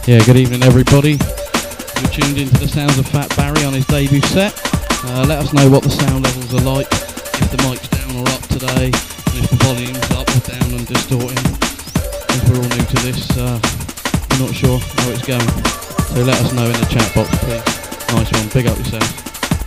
Yeah, good evening everybody. You're tuned into the sounds of Fat Barry on his debut set. Let us know what the sound levels are like, if the mic's down or up today, and if the volume's up or down and distorting. If we're all new to this, we're not sure how it's going. So let us know in the chat box, please. Nice one, big up yourself.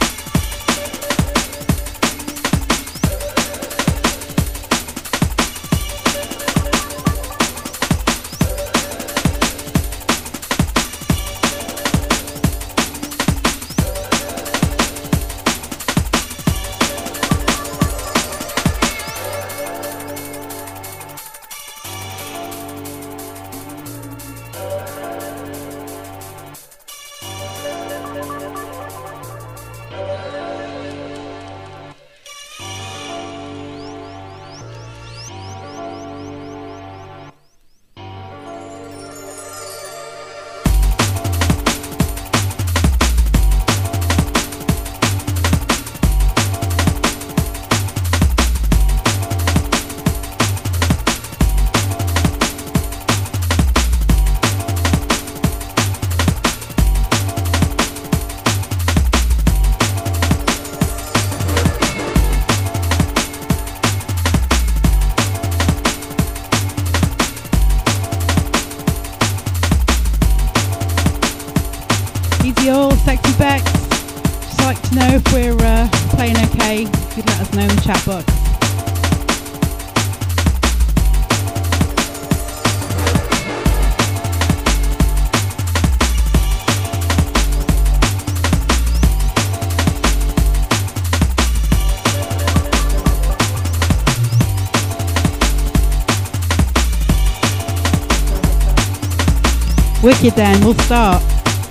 Wicked then, we'll start.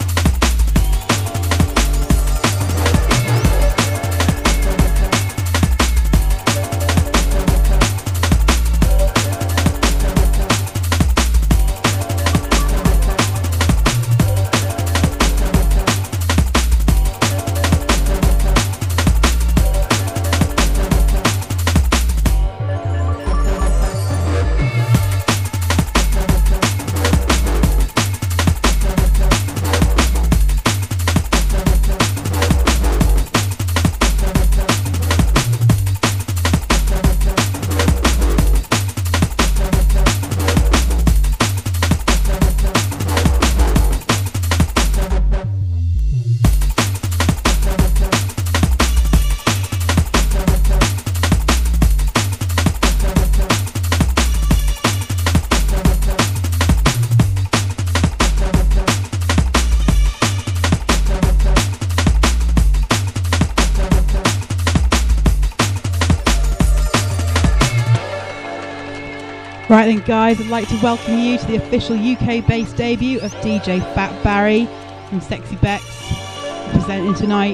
Right then guys, I'd like to welcome you to the official UK-based debut of DJ Fat Barry from Sexy Bex, presenting tonight.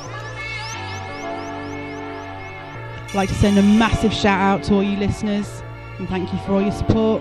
I'd like to send a massive shout out to all you listeners and thank you for all your support.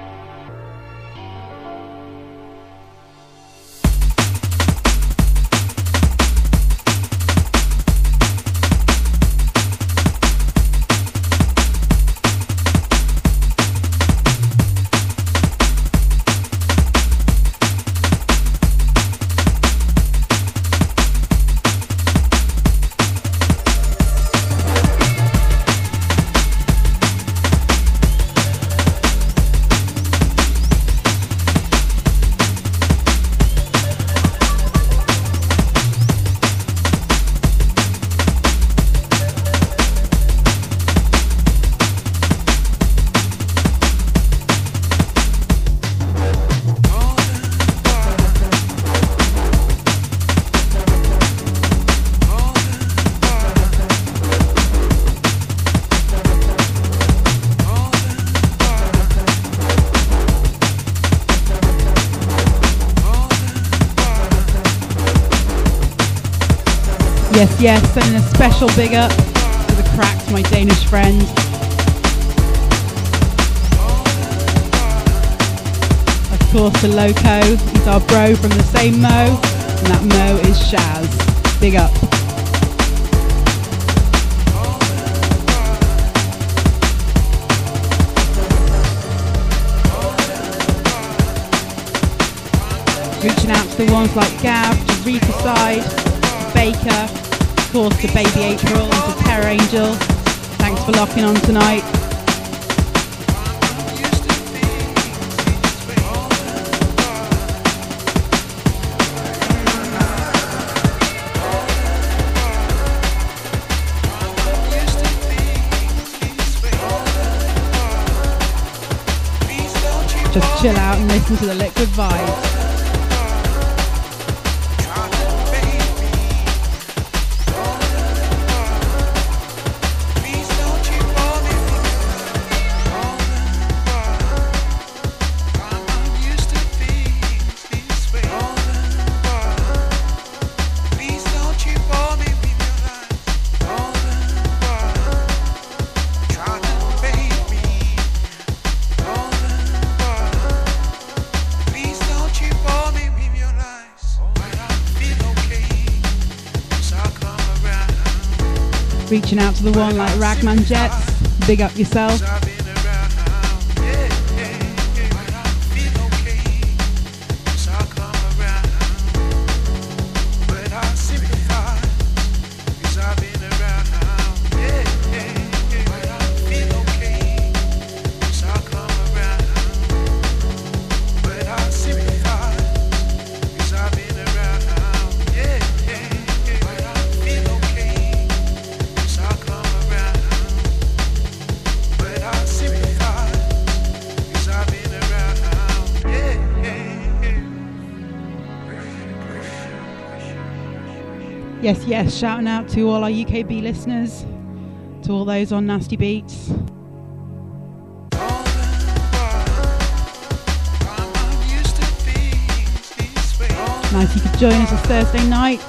Yes, sending a special big up to the Cracked, my Danish friend. Of course to Loco, he's our bro from the same Mo, and that Mo is Shaz. Big up. Reaching out to the ones like Gav, to Rita Side, to Baker, of course to Baby April and to Terror Angel. Thanks for locking on tonight. Just chill out and listen to the Liquid vibes. Reaching out to the one like Ragman Jets, big up yourself. Yes, shouting out to all our UKB listeners, to all those on Nasty Beats. Nice you could join us this Thursday night.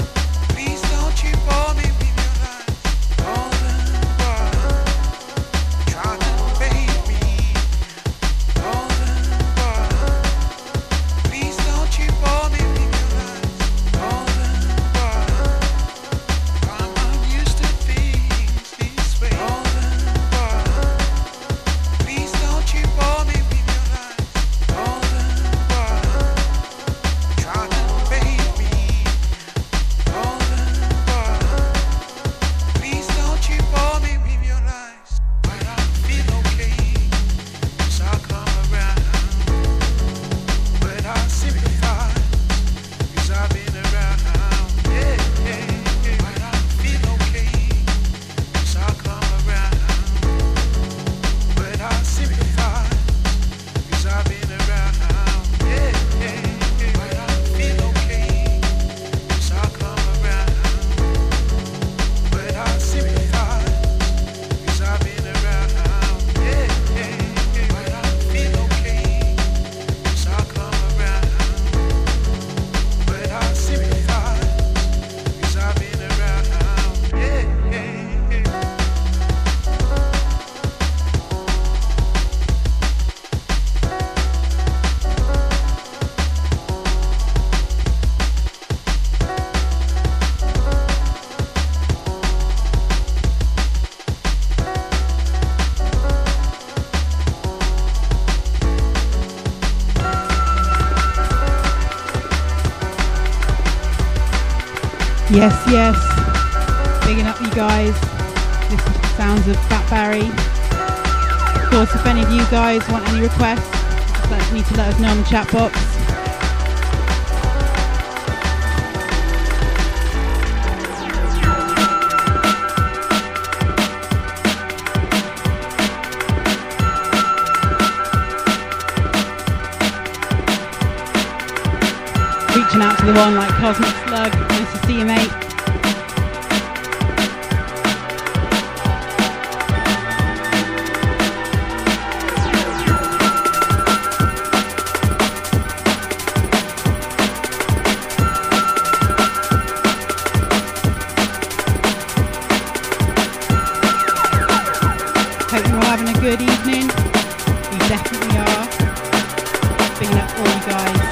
Yes, bigging up you guys, listen to the sounds of Fat Barry. Of course, if any of you guys want any requests, just need to let us know in the chat box. Reaching out to the one like Cosmic Slug, nice to see you, mate. Hope you're all having a good evening. You definitely are. Bigging up all you guys.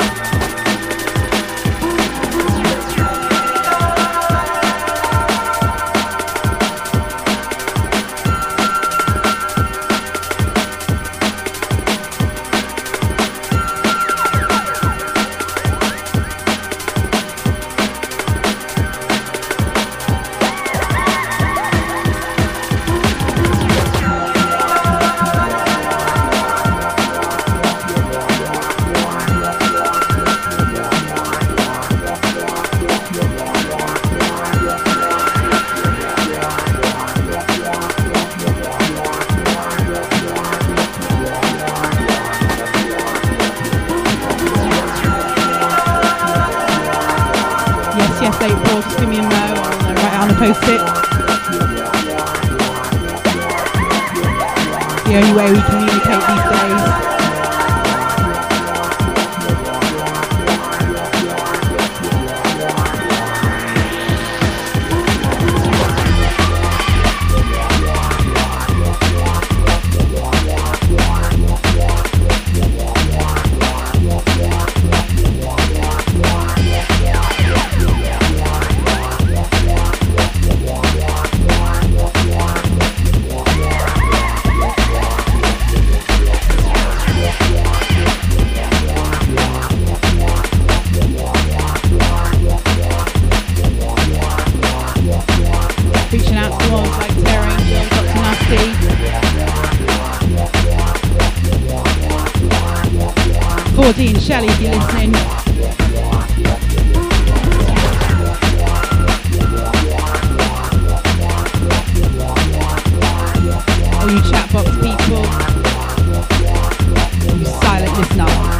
post it. The only way we communicate these days. And Shelley, if you're listening. All you chat box people, you silent listener.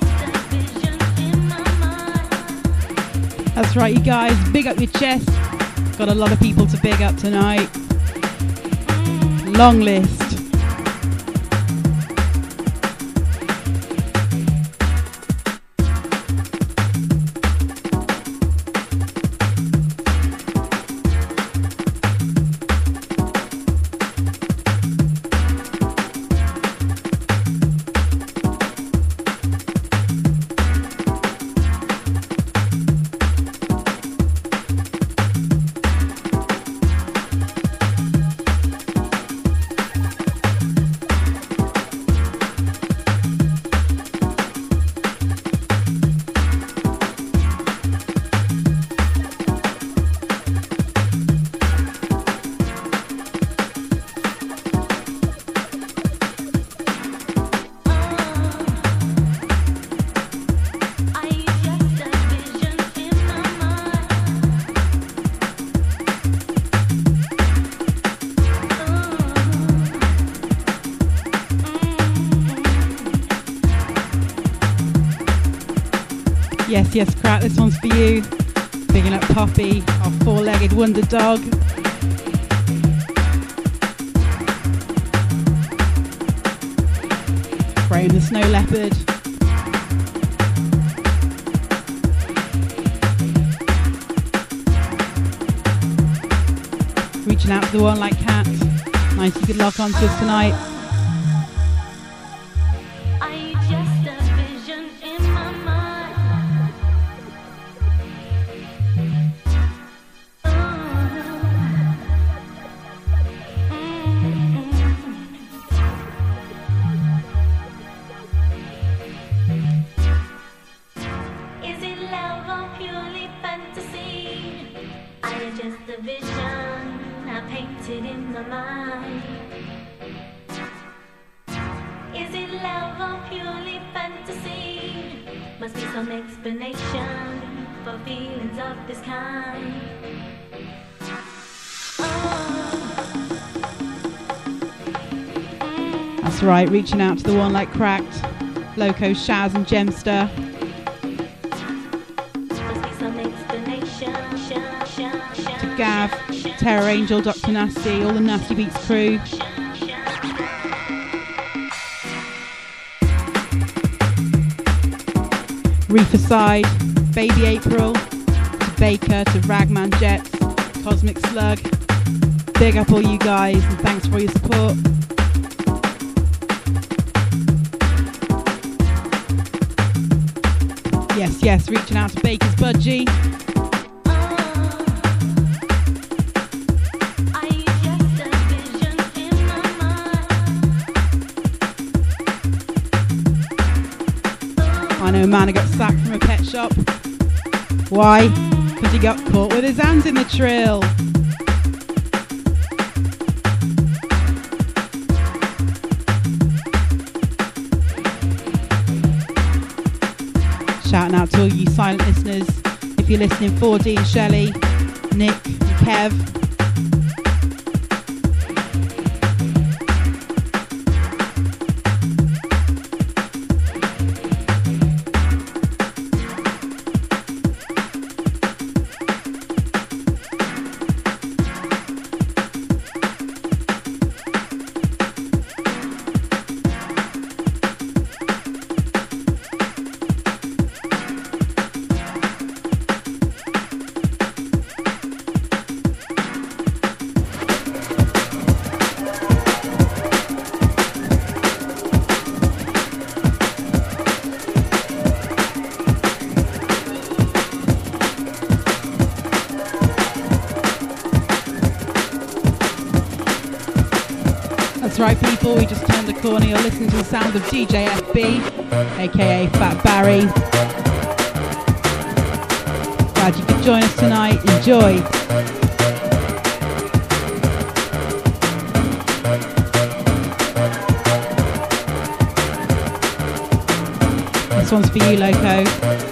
That's right, you guys. Big up your chest. Got a lot of people to big up tonight. Long list. Yes, Crack, this one's for you. Bigging up Poppy, our four-legged wonder dog. Graham the snow leopard. Reaching out to the one like Cat. Nice you could lock on to us tonight. That's right, reaching out to the one like Cracked, Loco, Shaz and Gemster. To Gav, Terror Angel, Dr. Nasty, all the Nasty Beats crew. Reefer Side, Baby April, to Baker, to Ragman Jets, Cosmic Slug. Big up all you guys and thanks for your support. Yes, reaching out to Baker's Budgie. I know a man who got sacked from a pet shop. Why? Because he got caught with his hands in the trill. Shouting out to all you silent listeners. If you're listening, 4D and Shelley, Nick and Kev. Right, people, we just turned the corner. You're listening to the sound of DJ FB, aka Fat Barry. Glad you could join us tonight. Enjoy. This one's for you, Loco.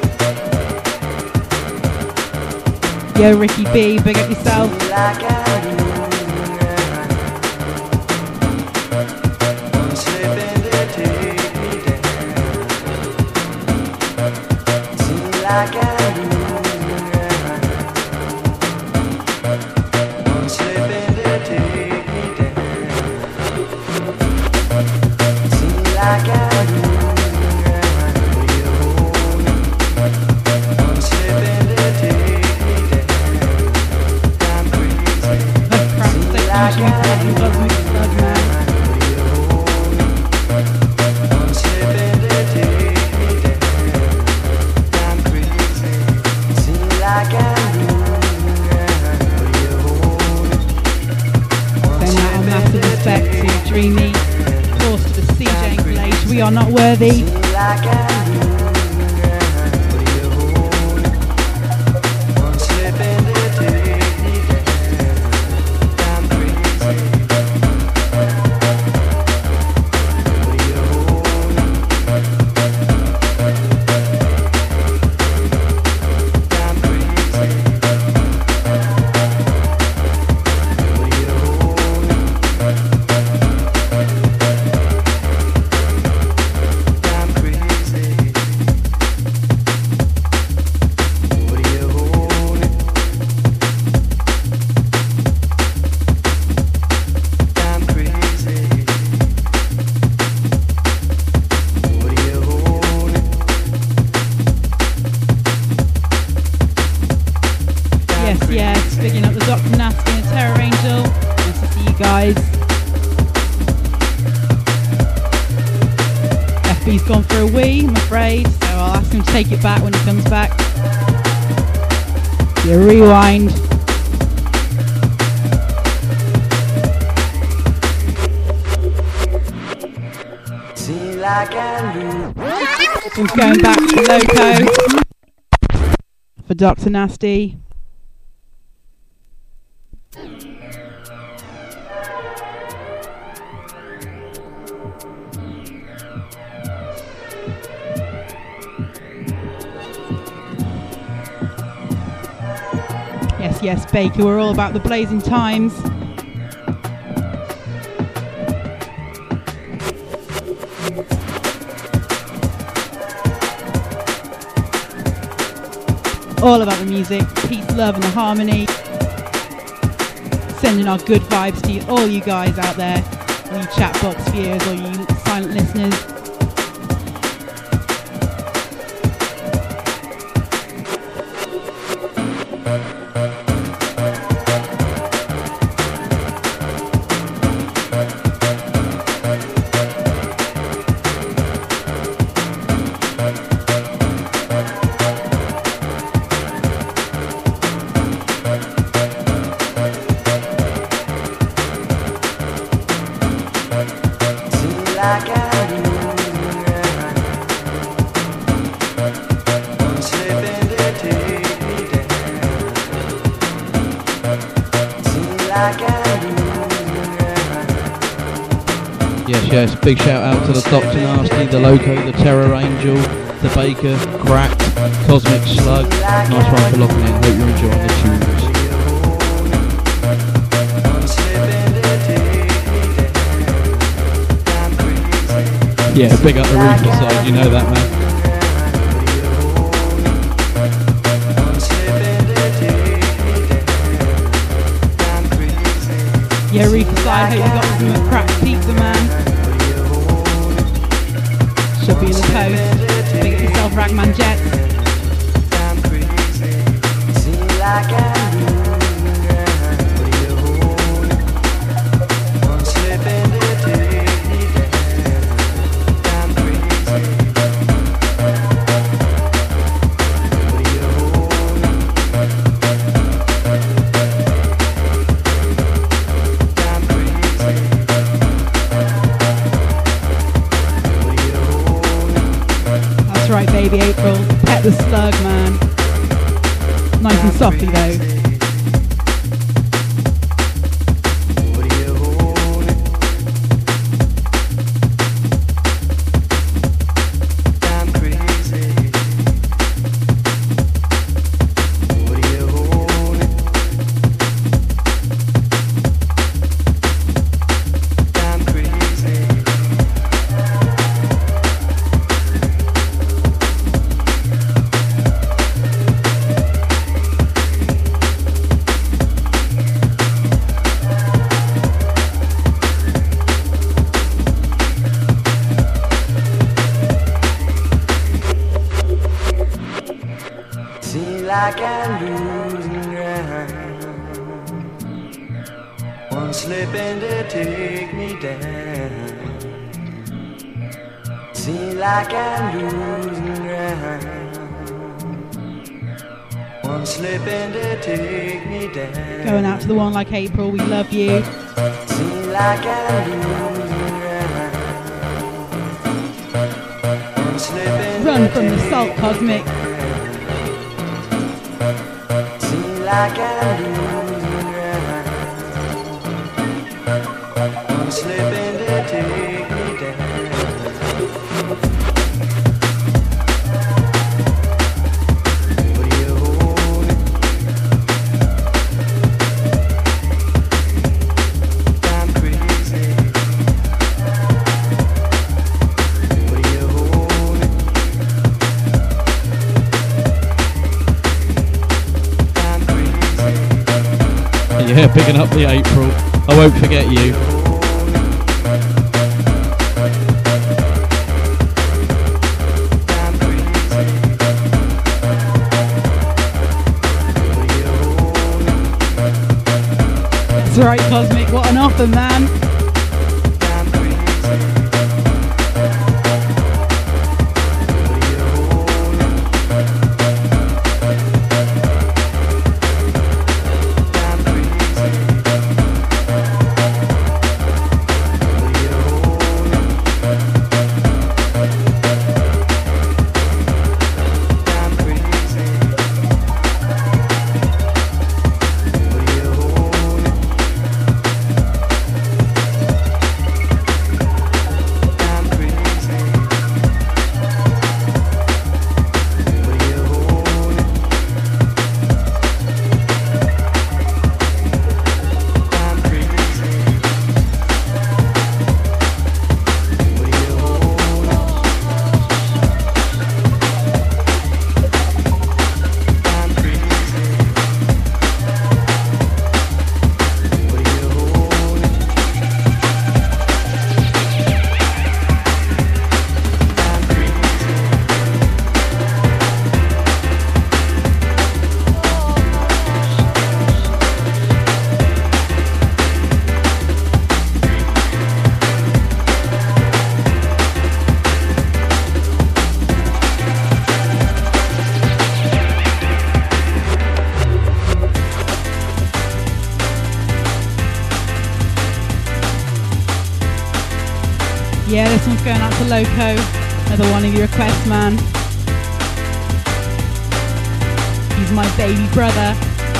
Yo, Ricky B, big up yourself. introducing me to the Cosmic Slug, man. Sending out a massive respect to Dreamy, of course to the CJ and Glacier. We are not worthy. FB's gone for a wee, I'm afraid, so I'll ask him to take it back when he comes back. Yeah, rewind. He's going back to Loco for Dr. Nasty. Yes, Baker, we're all about the blazing times. All about the music, peace, love and the harmony. Sending our good vibes to all you guys out there, all you chat box viewers, all you silent listeners. Yes, big shout out to the Dr. Nasty, the Loco, the Terror Angel, the Baker, Cracked, Cosmic Slug. Nice one for locking in. Hope you're enjoying the tunes. Yeah, big up the Reefer side, you know that, man. Yeah, Reefer side, hope you got some cracked pizza, man. Should be in the post. Big up yourself, Ragman Jets. Baby April, pet the slug, man. Nice and softly though. slipping to take me down. Seems like I'm losing ground. One slipping to take me down. Going out to the one like April, we love you. Seems like I'm losing ground. One slipping Run from the salt, Cosmic. Seems like I'm losing ground. One slipping to take me down. Yeah, picking up the April. I won't forget you. That's right, Cosmic. What an offer, man. Yeah, this one's going out to Loco. Another one of your requests, man. He's my baby brother.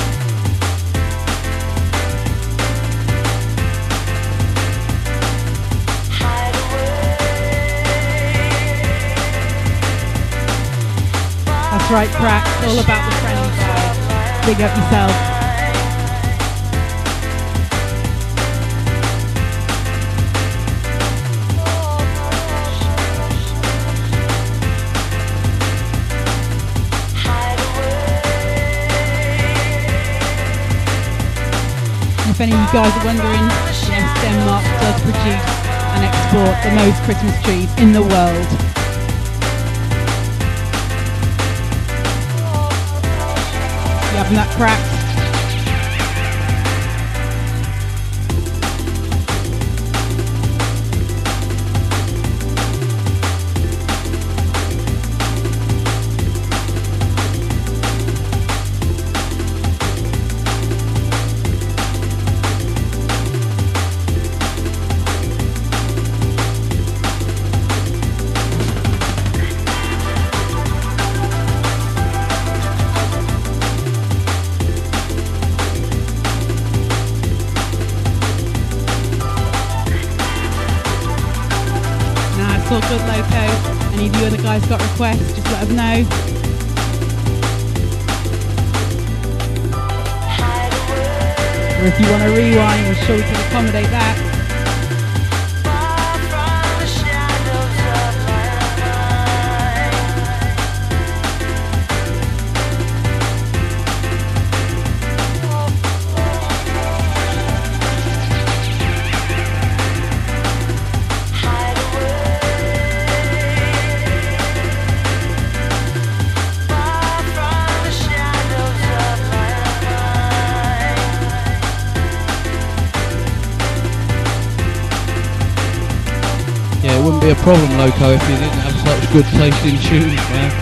That's right, Crack. All about the friendly side. Big up yourself. If any of you guys are wondering, yes, Denmark does produce and export the most Christmas trees in the world. You having that, Crack? It's all good, Loco. Any of you other guys got requests, just let us know. Or if you want to rewind, I'm sure we can accommodate that. it wouldn't be a problem, Loco, if you didn't have such good taste in tunes, man.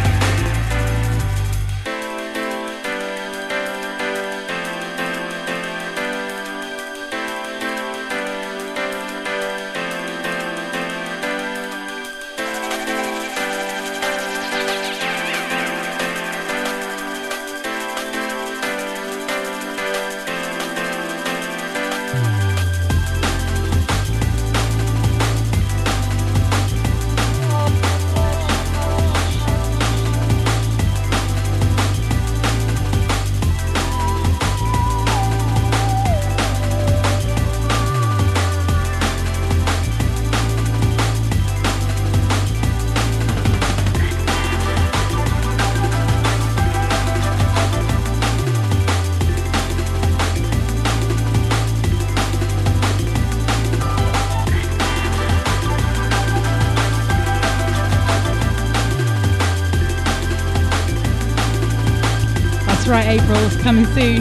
Right, April's coming soon.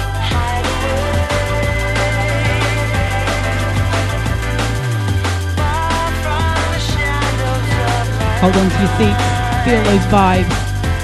Hold on to your seats, feel those vibes.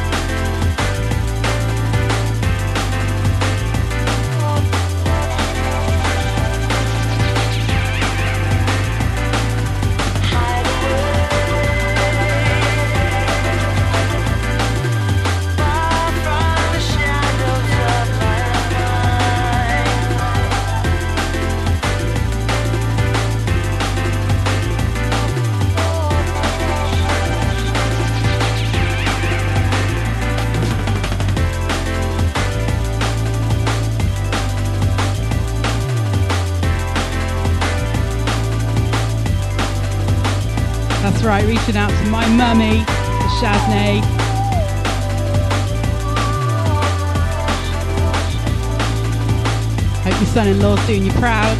Right, reaching out to my mummy, the Shaznay. Hope your son-in-law's doing you proud.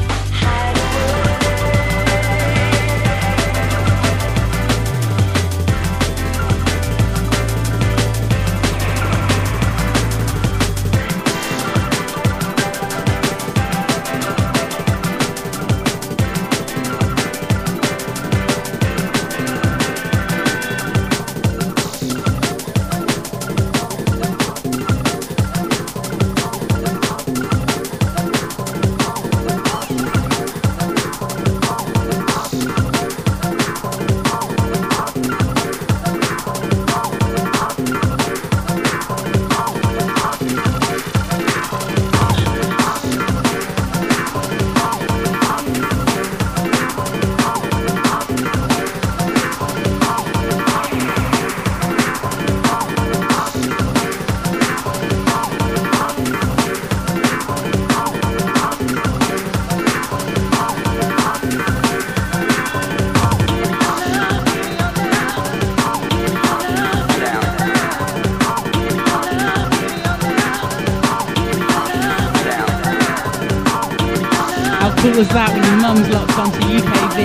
Was that when your mum's locked onto UKV?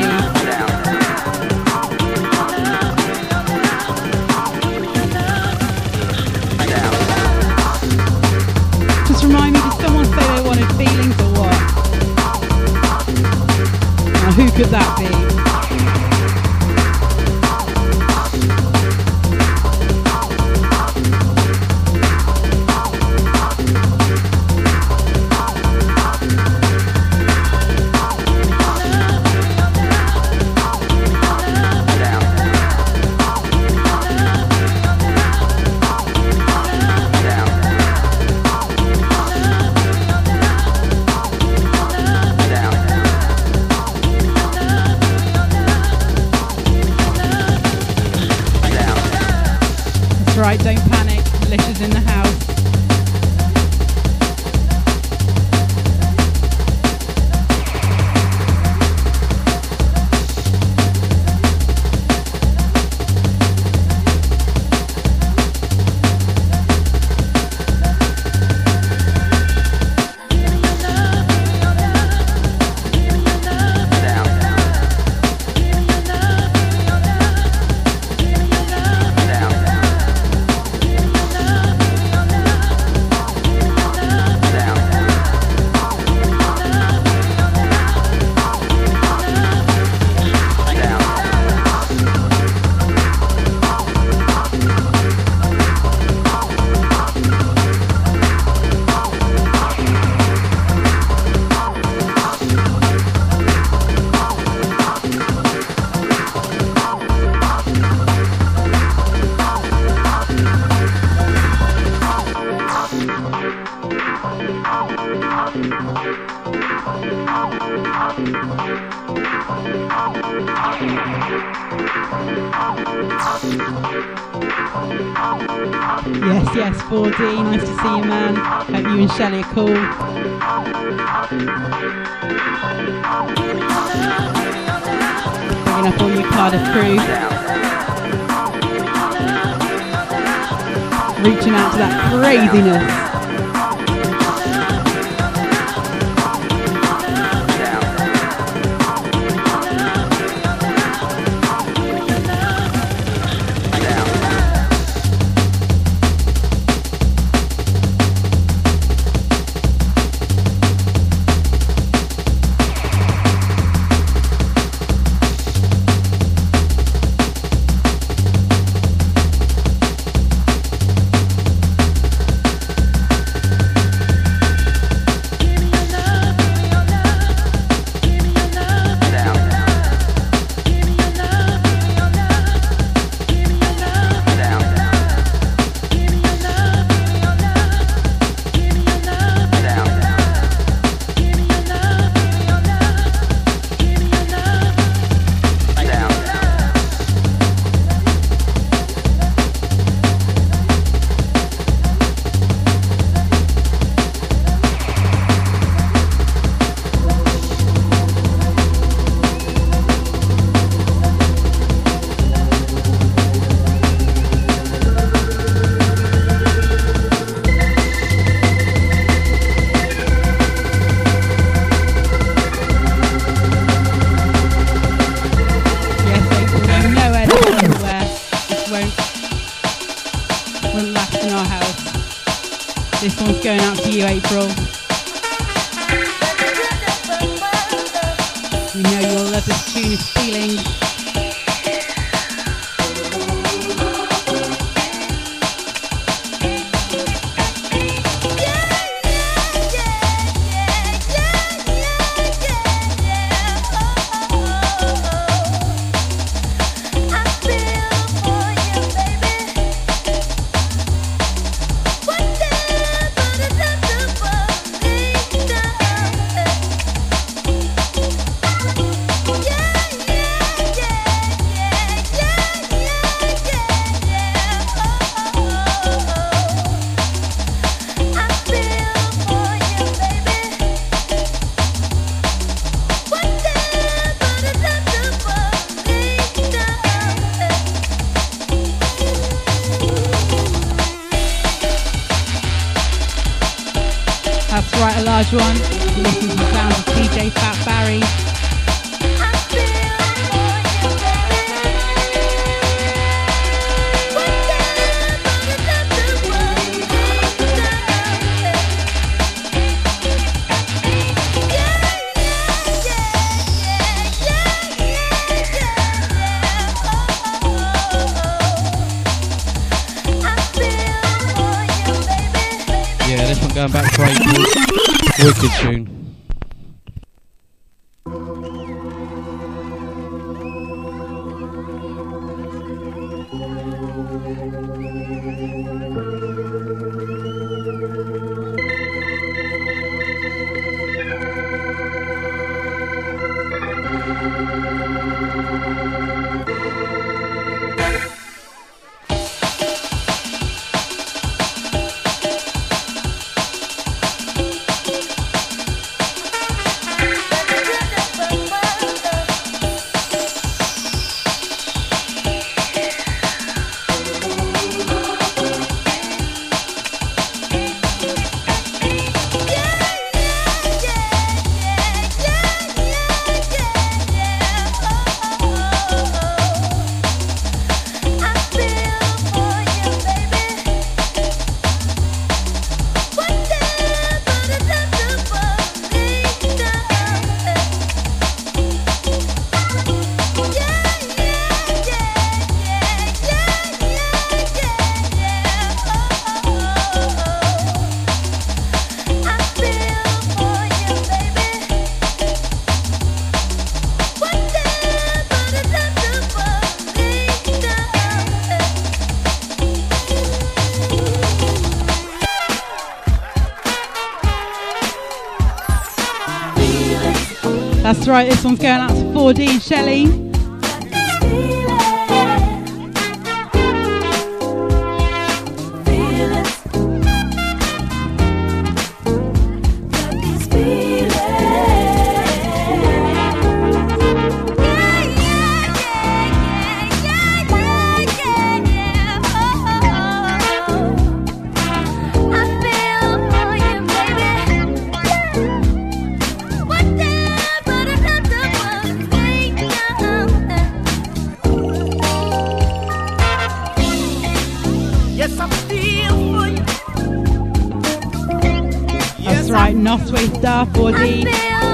Just remind me, did someone say they wanted feelings or what? Now who could that be? Right, don't panic, Alicia's in the house. Yes, 4D, nice to see you, man. Hope you and Shelley are cool. Bringing up all your Cardiff crew. Reaching out to that craziness. This one's going out to you, April. We know you'll love this tune, it's Feeling. One. Listen to the sounds of DJ Fat Barry. Yeah, this one going back to April. Wicked tune. That's right, this one's going out to 4D and Shelley. Right, Northway Star 4D.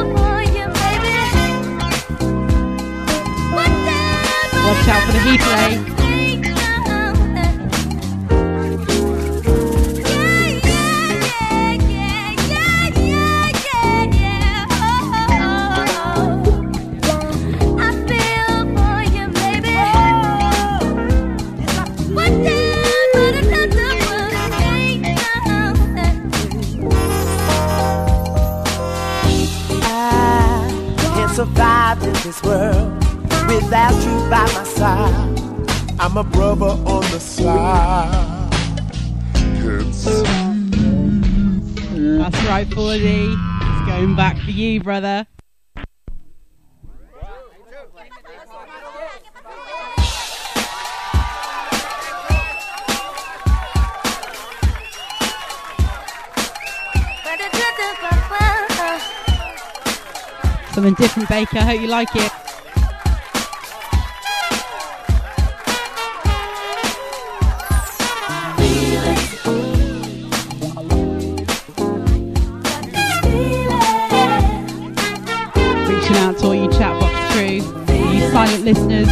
Watch out for the heat ray. Survive in this world without you by my side. I'm a brother on the side. That's right, 4D. It's going back for you, brother. Something different, Baker. Hope you like it. Reaching out to all you Chatbox crew, you silent listeners.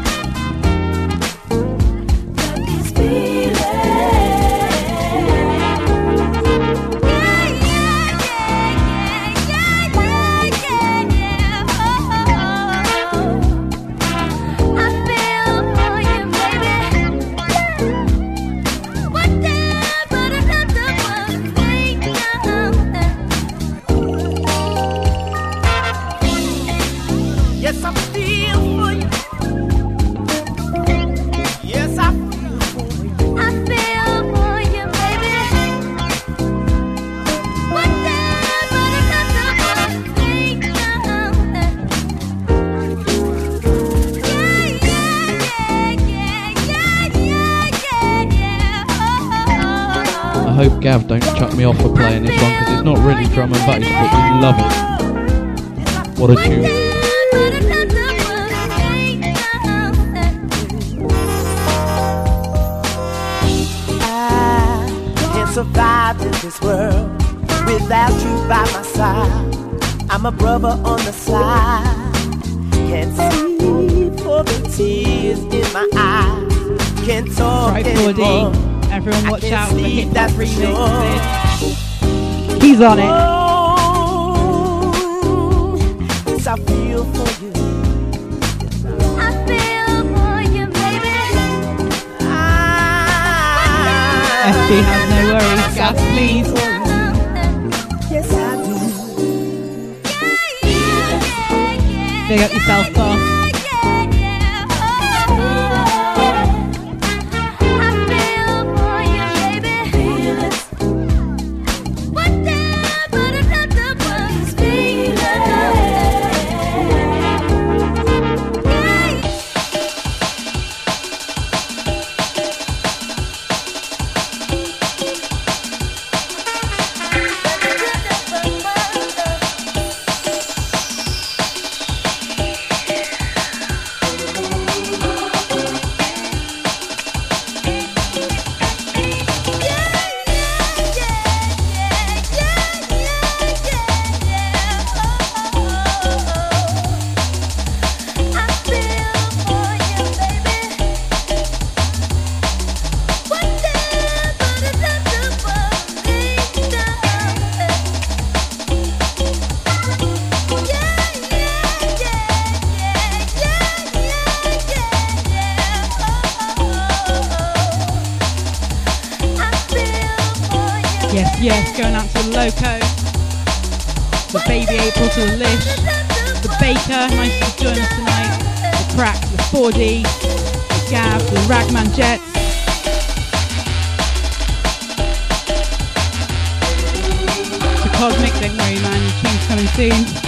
I hope Gav don't chuck me off for playing this one because it's not really drum and bass, but we love it. What a tune. I can't survive in this world without you by my side. I'm a brother on the side. Can't see for the tears in my eyes. Can't talk anymore. Everyone watch out for the hip hop remix of this. He's on it. Yes, I feel for you. I feel for you, baby. FB has no worries. Gas, please. Yes, I do. Big up yourself, boss. Yes, going out to the Loco. The Baby April to the list. to the Baker, nice to join us tonight. The Crack, the 4D, the Gav, the Ragman Jets. The Cosmic, don't worry man, your tune's coming soon.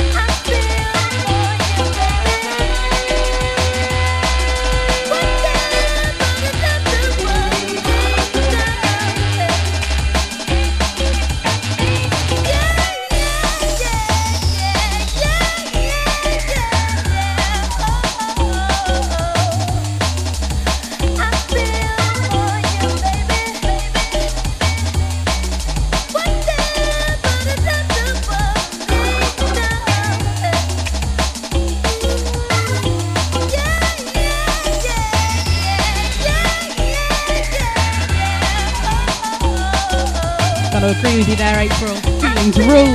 I agree with you there, April. Feelings rule.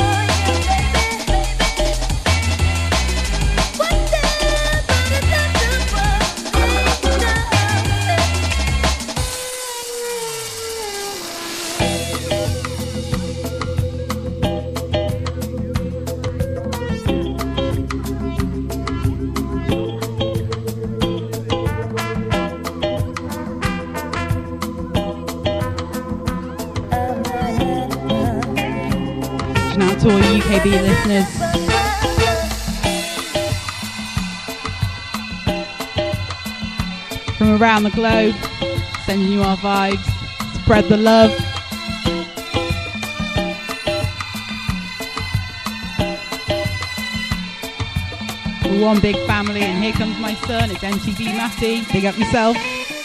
To all UKB listeners. From around the globe, sending you our vibes. Spread the love. We're one big family, and here comes my son. It's MTV Matty. Big up yourself.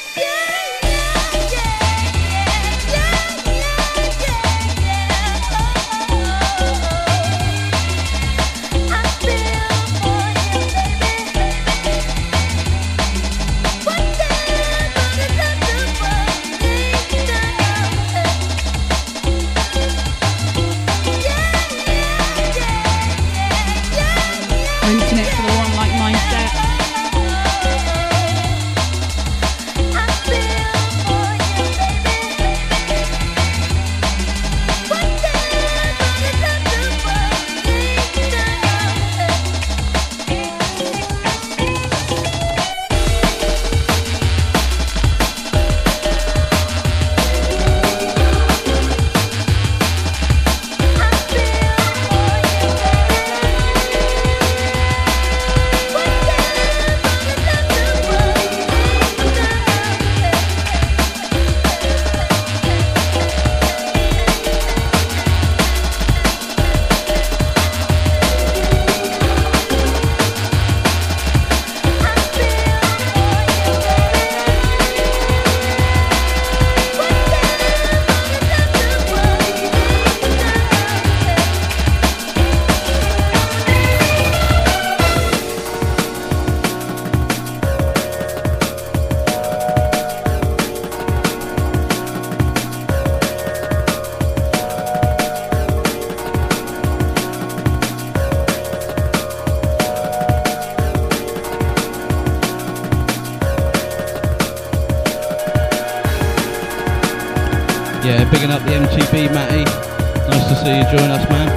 Yeah, bigging up the MTB, Matty. Nice to see you join us, man.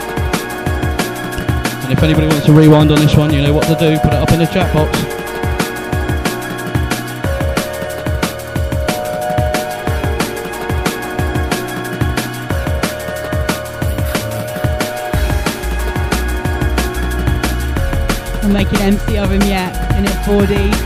And if anybody wants to rewind on this one, you know what to do. Put it up in the chat box. We'll make an MC of him yet, in it 4D.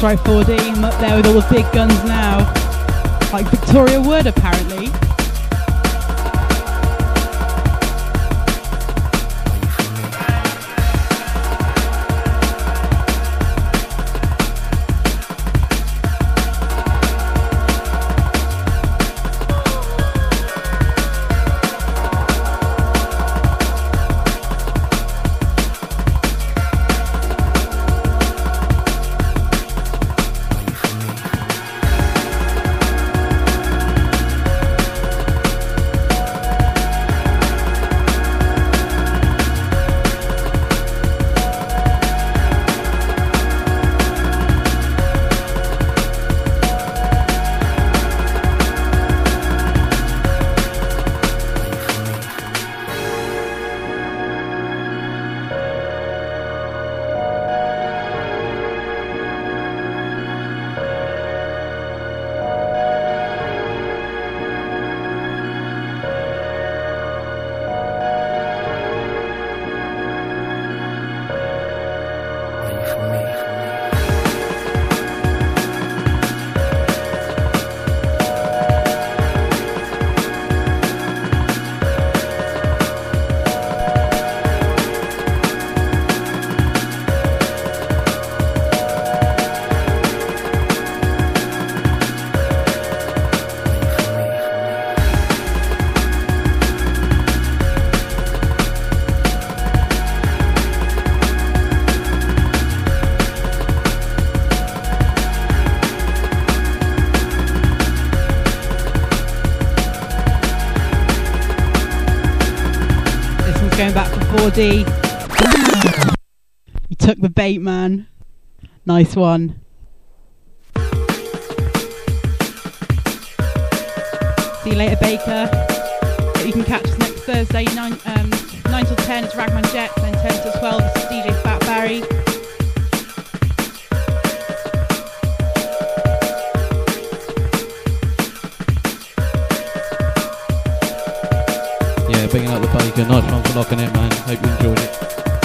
right, 4D. I'm up there with all the big guns now. Like Victoria Wood, apparently. Going back for 4D. You took the bait, man. Nice one. See you later, Baker. You can catch us next Thursday, 9 till 10. It's Ragman Jet, then 10 till 12. It's DJ Fat Barry. Bigging up the Baker. Nice one for locking in, man. Hope you enjoyed it.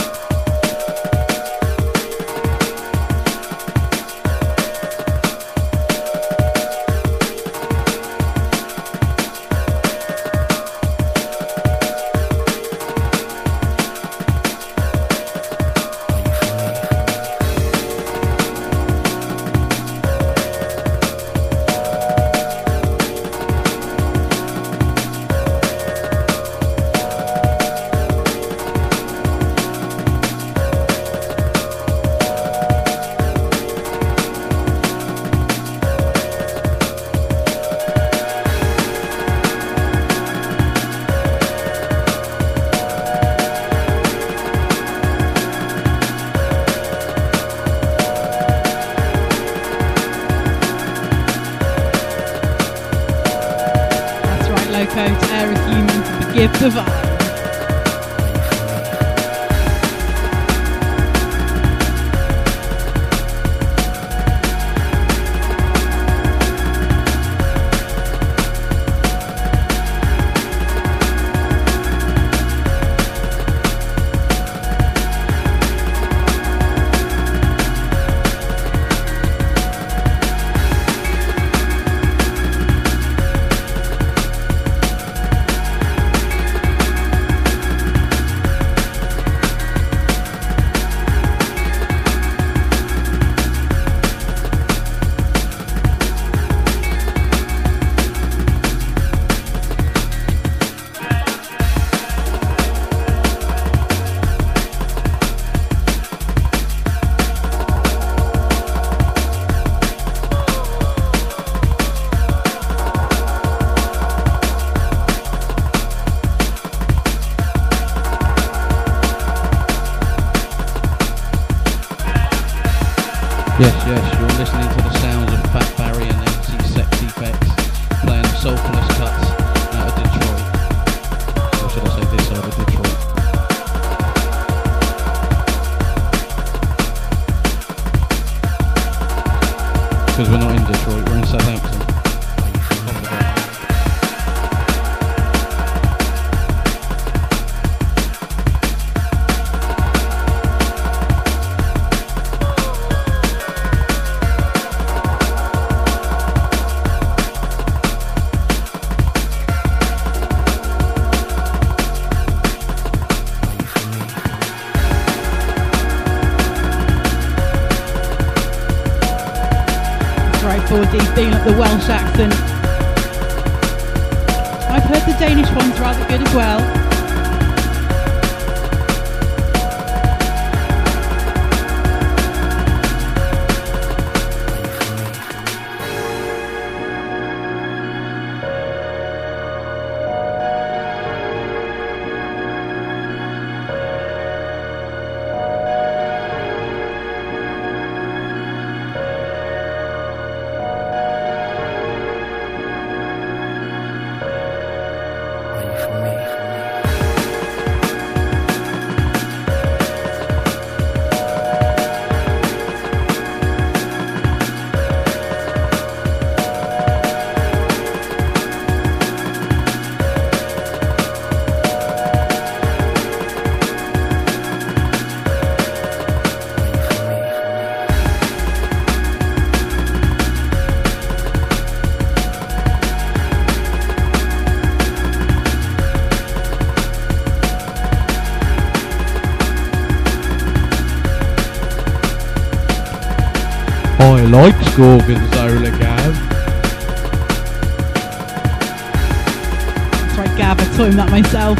The vibe. He's doing up the Welsh accent. I've heard the Danish one's rather good as well. I like Gorgonzola, Gav. That's right, Gav, I taught him that myself.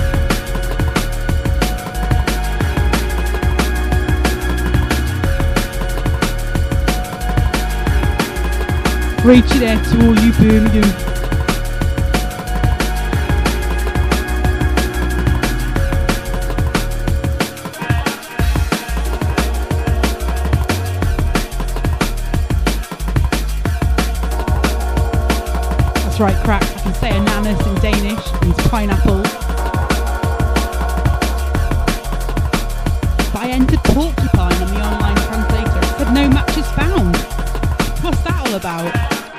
Reach it out to all you Birmingham. That's right, crack. I can say ananas in Danish and pineapple. But I entered porcupine on the online translator. It said no matches found. What's that all about?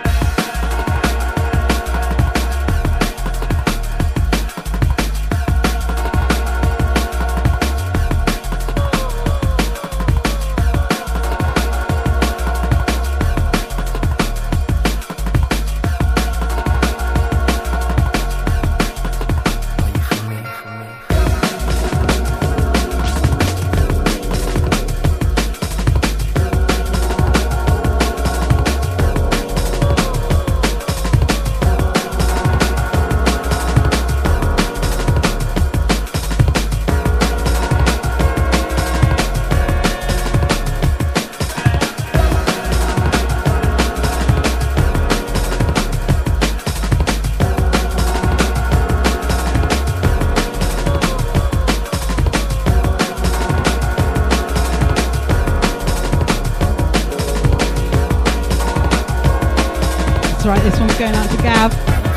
That's right, this one's going out to Gav.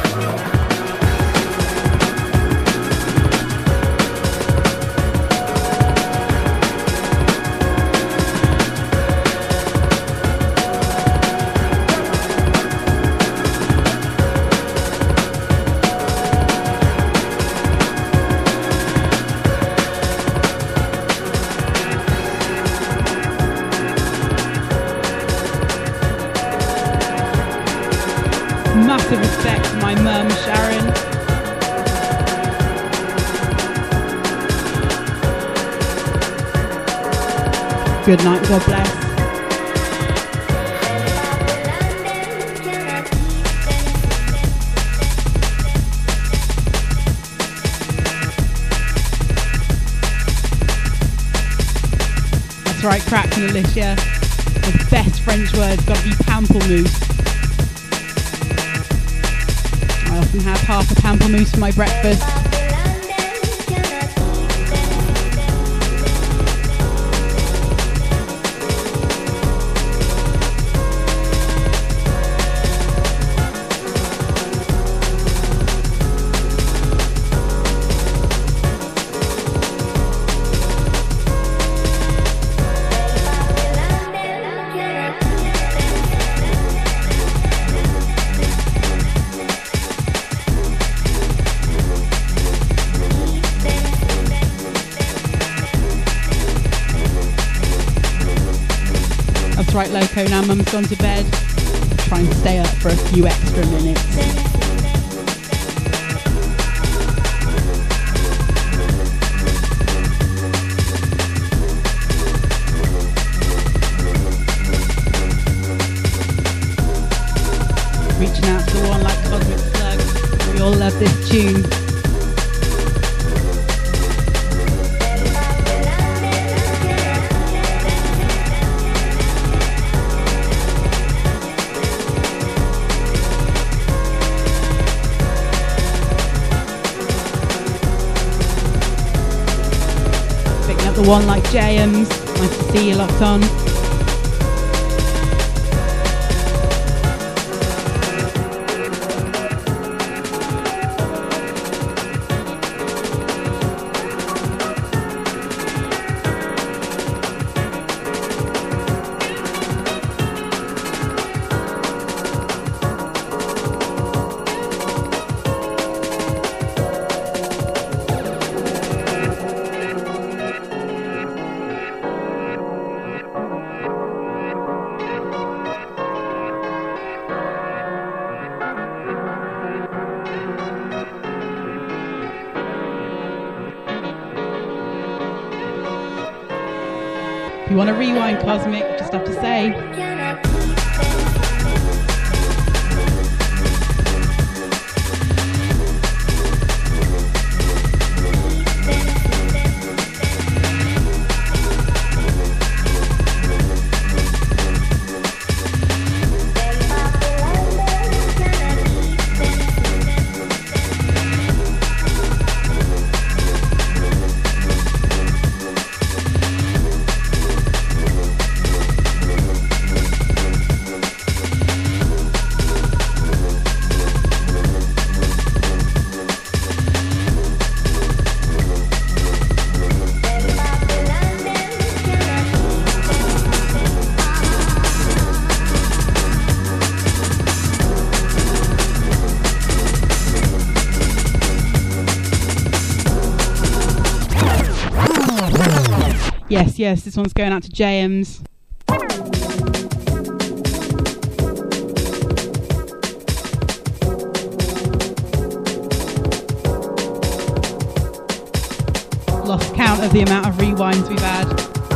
Massive respect to my mum, Sharon. Good night, God bless. That's right, crack and Alicia. The best French word's got to be pamplemousse. I often have half a pamplemousse for my breakfast. That's right, Loco, now Mum's gone to bed. Try and stay up for a few extra minutes. the one like Cosmic Slug. We all love this tune. Picking up the one like James. Nice to see you locked on. If you want to rewind Cosmic, you just have to say. Yes, this one's going out to James. Lost count of the amount of rewinds we've had.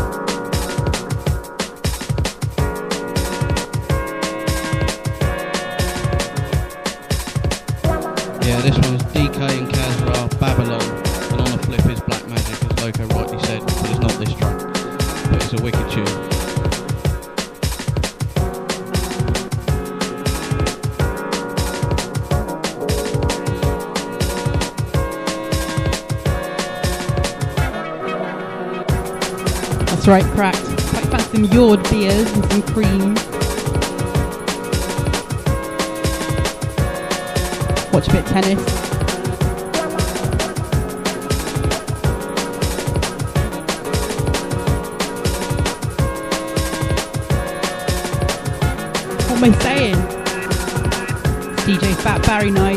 Yeah, this one's DK and Kazra, Babylon, and on the flip is Black Magic, as Loco rightly said, but it's not this track. But it's a wicked tune. That's right, cracked. Quite fancy some Yord beers and some cream. Watch a bit of tennis. What am I saying? It's DJ Fat Barry night.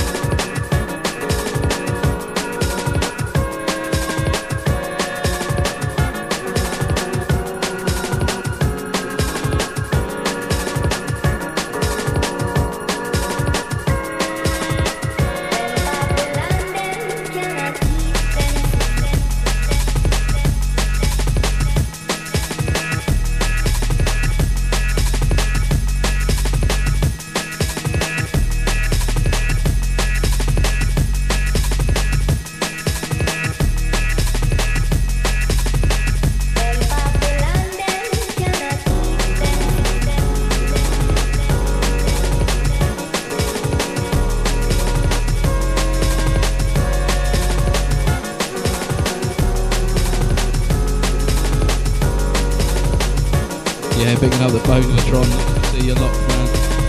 Yeah, picking up the Bonusatron. See you locked, man.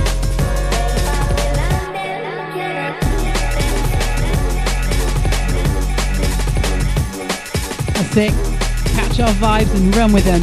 That's it. Catch our vibes and run with them.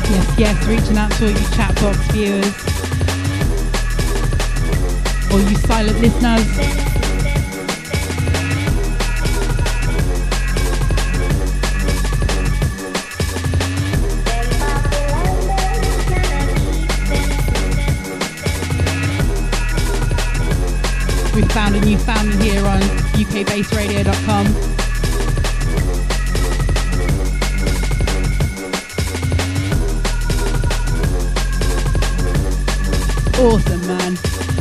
Yes, reaching out to all you chat box viewers, all you silent listeners. We've found a new family here on ukbaseradio.com. Awesome, man.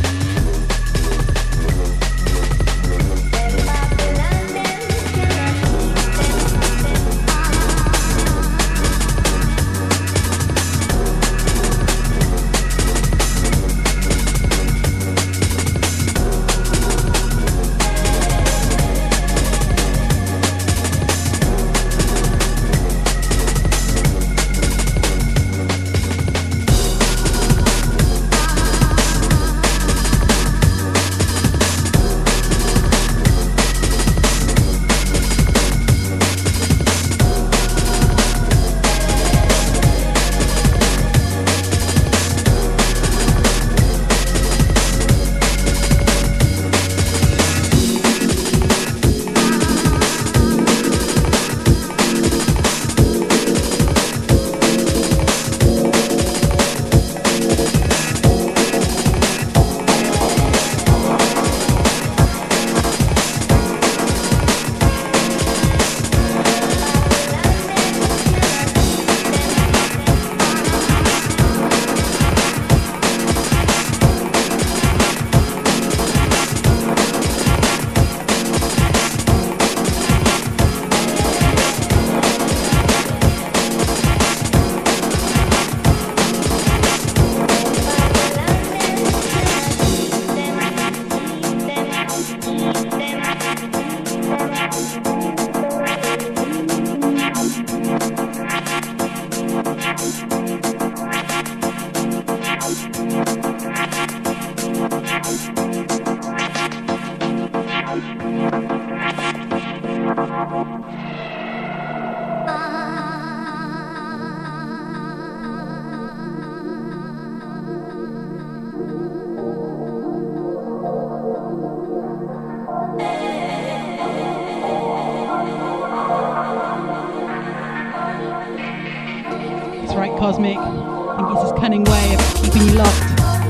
Cosmic. I think it's his cunning way of keeping you locked.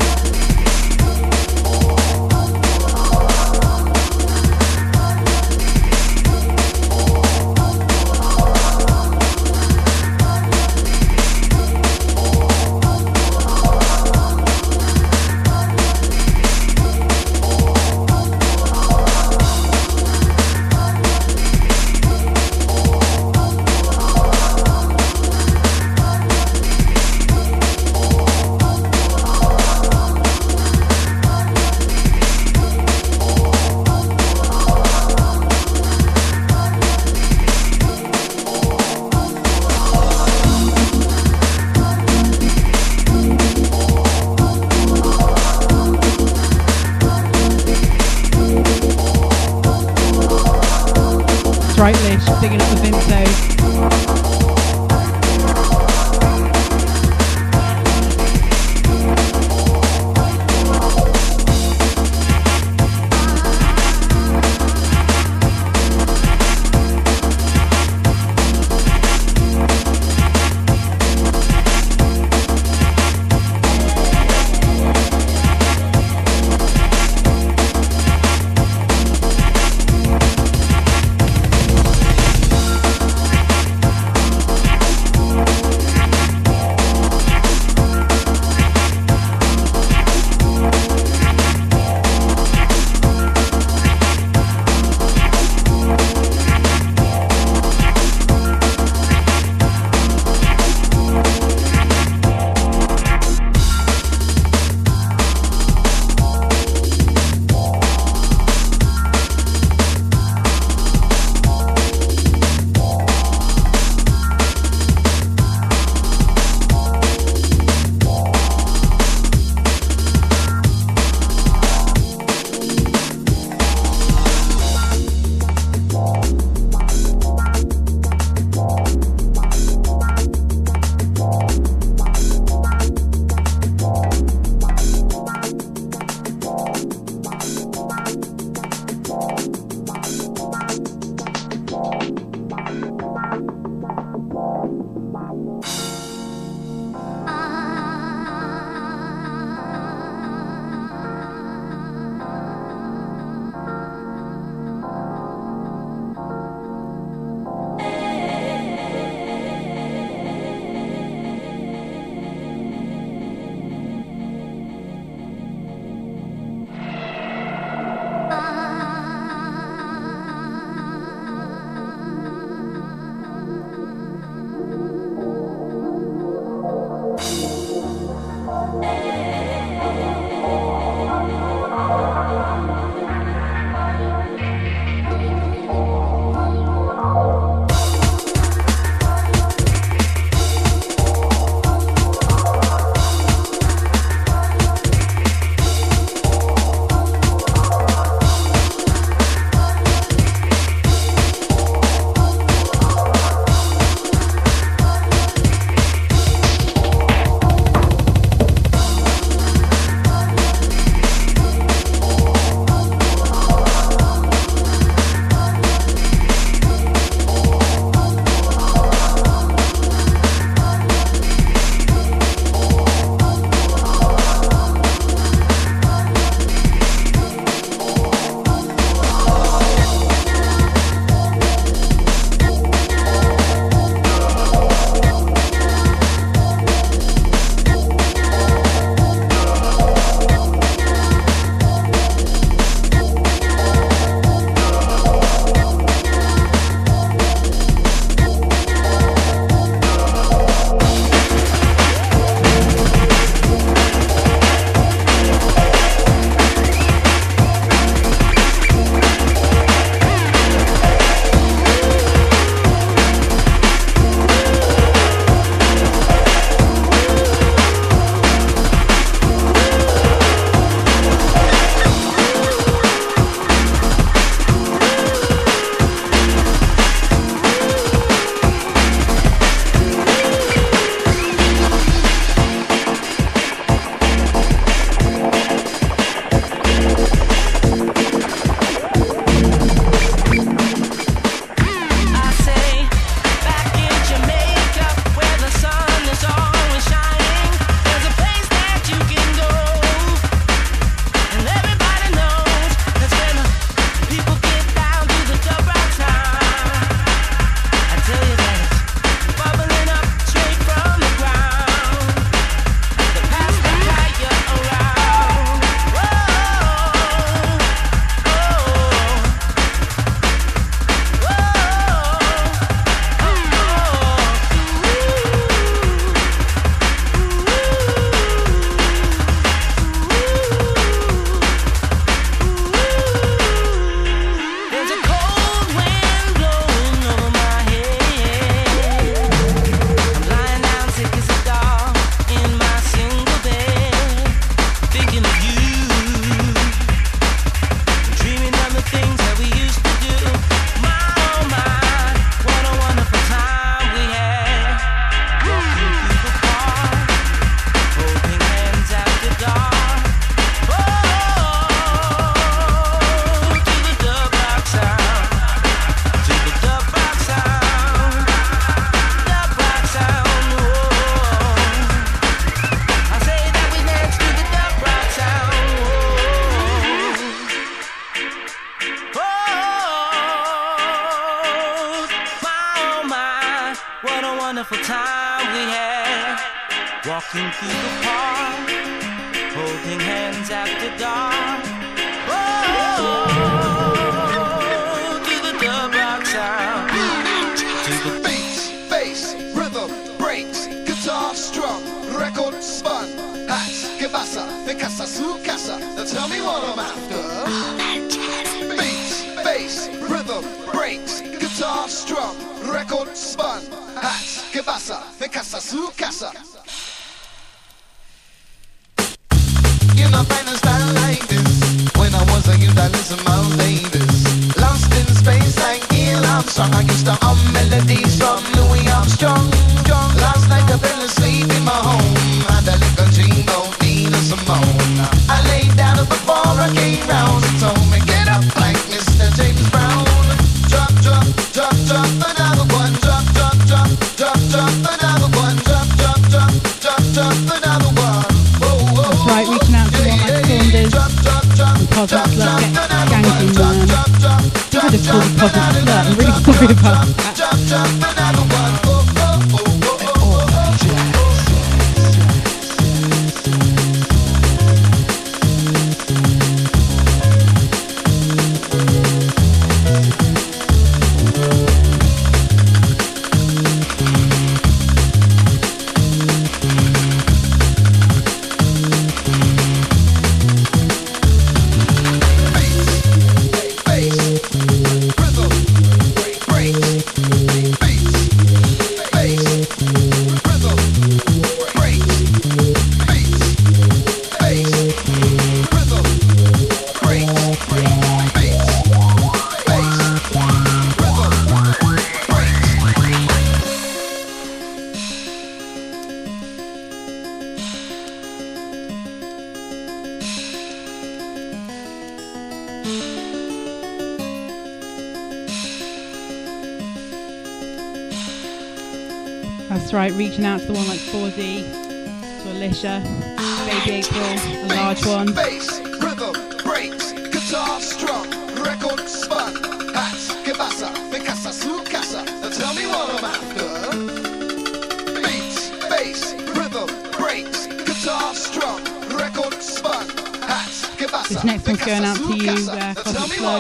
Right, Lish, digging up the Vinto. What a wonderful time we had, walking through the park, holding hands after dark. Oh, to the dub-rock sound, to the bass, rhythm, breaks, guitar strum, record spun, hats, kibasa, Mikasa, Sukasa. Now tell me what I'm after. Bass, rhythm, breaks, guitar strum, record spun, hats, kibasa, Mikasa, Sukasa. You know, find a style like this. When I was a youth, I listened to my babies. Lost in space like Neil Armstrong. I used to hum melodies from Louis Armstrong. Last night I fell asleep in my home. Had a little dream of Nina Simone. I laid down before I came round and told me get up like Mr. James Brown. Drop, drop, drop, drop another one. Drop, drop, drop, drop, drop another one. Drop, drop, drop, drop, drop another one. That's right, reaching out to one like Saunders and Cosmic Slut get skanking, man. I just called it Cosmic Slut, I'm really sorry about that. That's right, reaching out to the one like Fawzi, to Alicia, Baby April, a large one. Bass, rhythm, breaks, guitar strum, record spun, hats, kibasa, Mikasa, Sukasa. Now tell me what I'm after. Beats, bass, rhythm, breaks, guitar strum, record spun, hats, kibasa. This next one's going out to you, Cosmic Slug.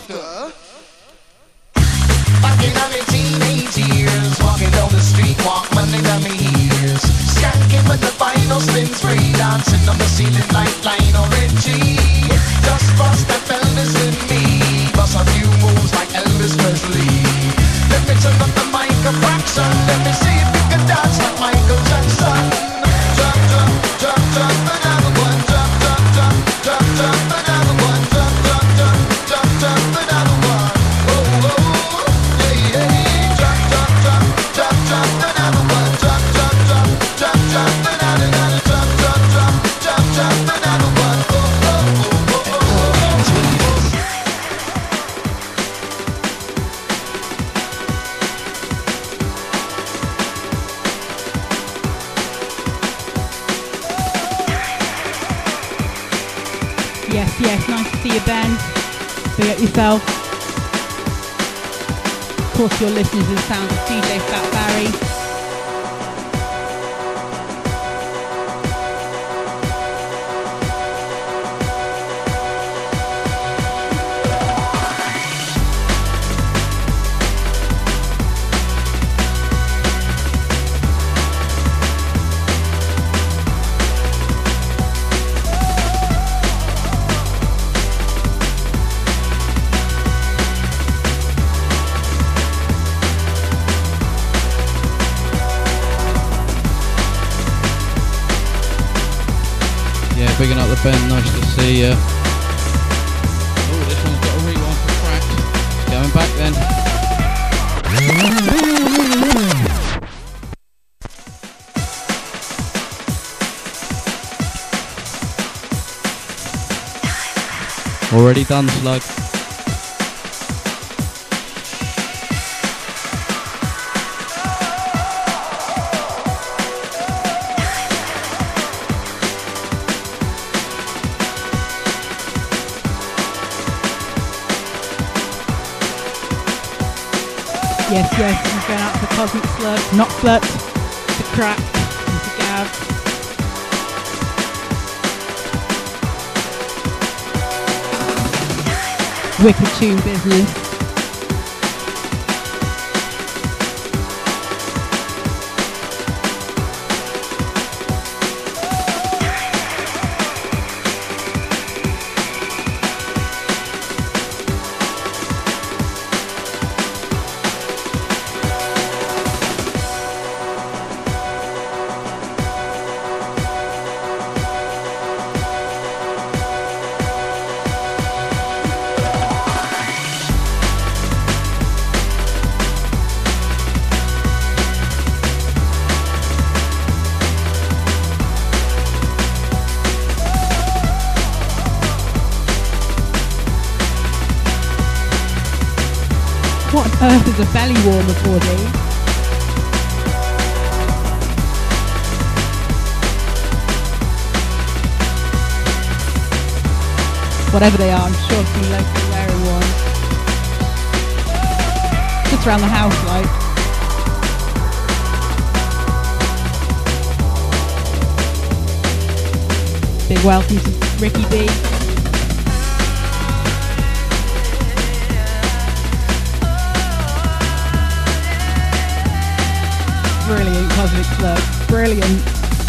Back in my teenage years, walking down the street, walk money down my ears. Skanking with the final spin spree, dancing on the ceiling like Lionel Richie. Just bust that Elvis with me, bust a few moves like Elvis Presley. Let me turn up the mic a fraction, let me see if you can dance like Michael Jackson. Drop, drop, drop, drop another one. Drop, drop, drop, drop, drop another one. Drop, drop, drop, drop, drop another one. Oh, oh. Yes, nice to see you, Ben. Big up yourself. Of course, you're listening to the sound of DJ Fat Barry. Bigging up the Ben, nice to see you. Oh, this one's got a rewind for Cracked. Going back then. Already done, Slug. Yes, I'm going out to Cosmic Slug, not Slut, to Crack, and to Gav. Wicked tune business. What on earth is a belly warmer, Bawdy? Whatever they are, I'm sure I've seen loads of wearing one. Just around the house, like. Big welcome to Ricky B. Brilliant Cosmic Slug, brilliant.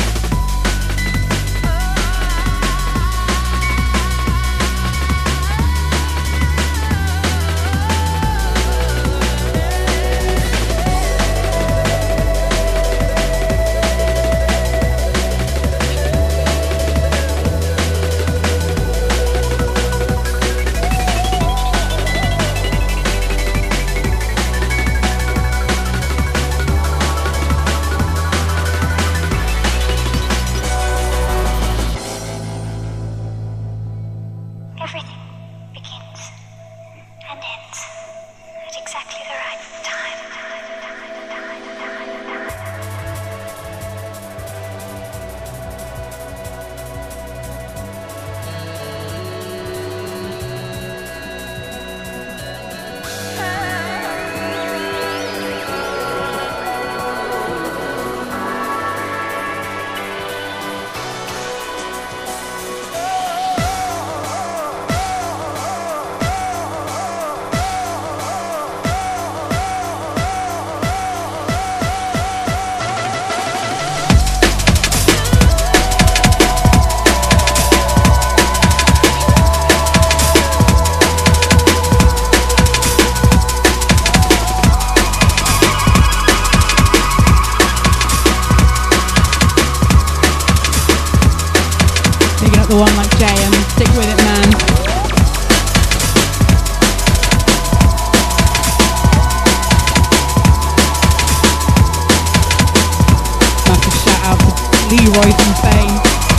The one like JM, stick with it, man. Massive shout out to Leroy from Spain.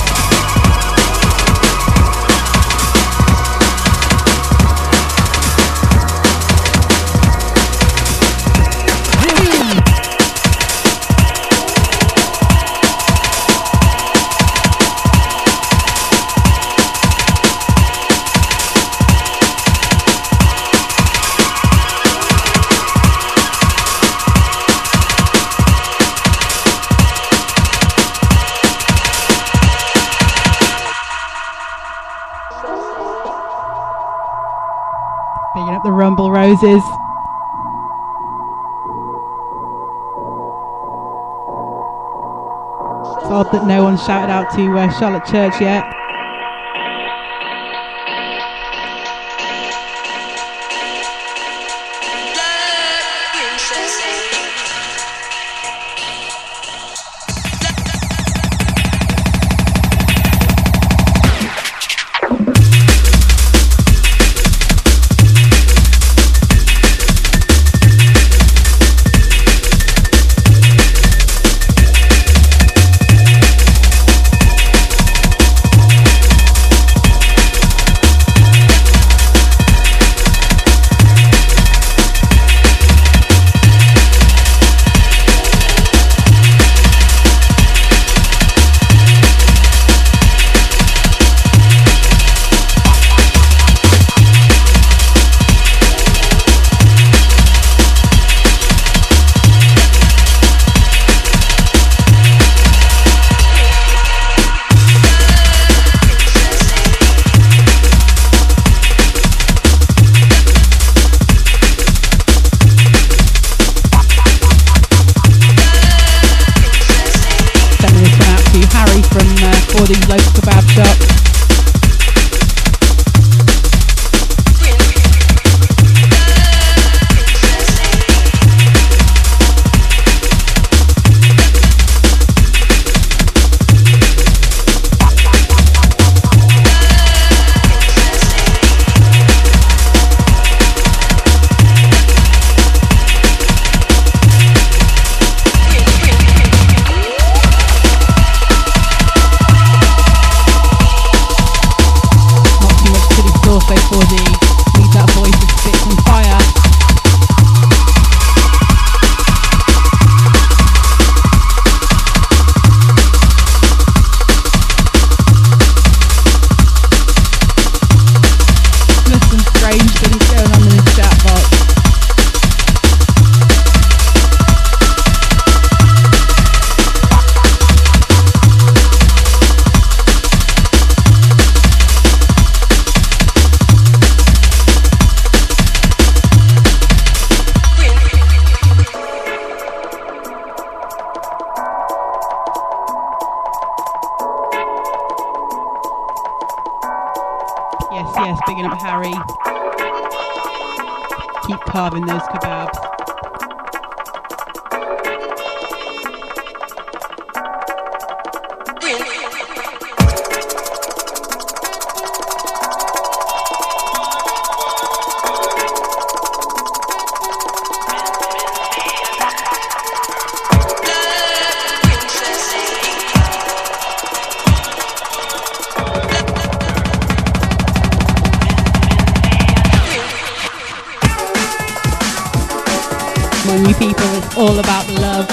Picking up the Rumble Roses. It's odd that no one shouted out to Charlotte Church yet. all these local kebab shops. Yes, bigging up Harry. Keep carving those kebabs. You people, it's all about the love.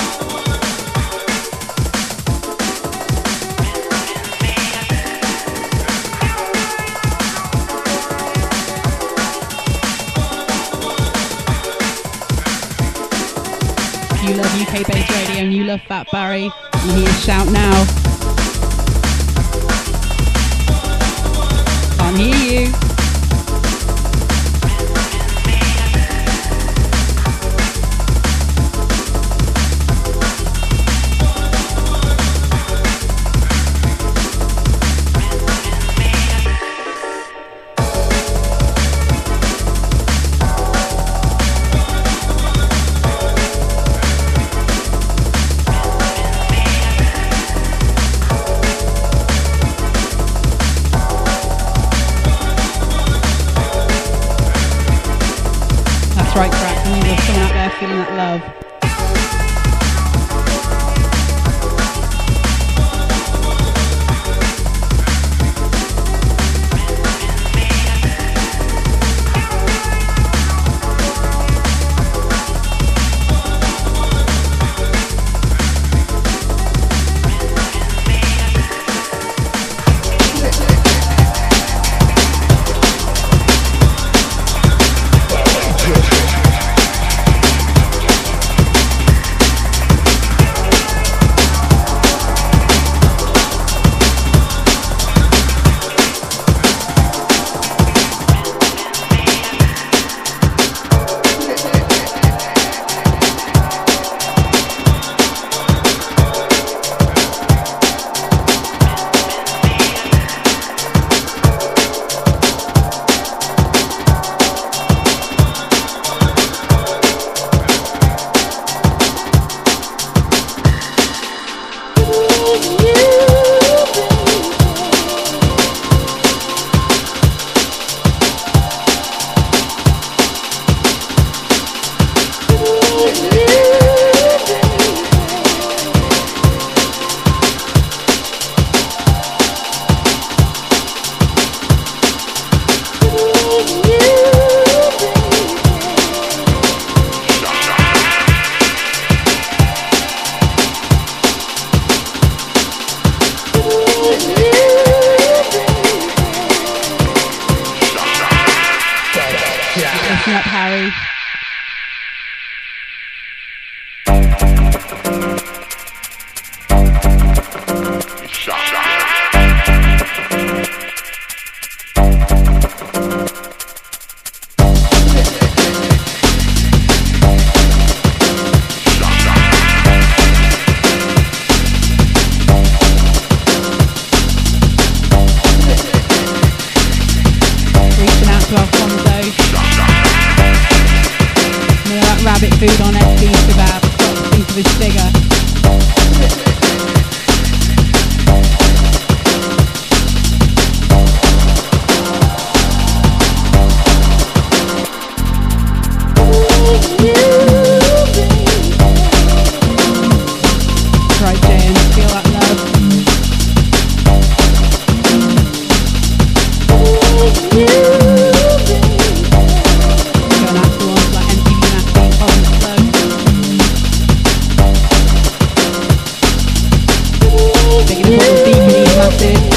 If you love UK Bass Radio and you love Fat Barry, you need to shout now. Can't hear you. Right, crack, and there's someone out there feeling that love. The bottle deep is massive.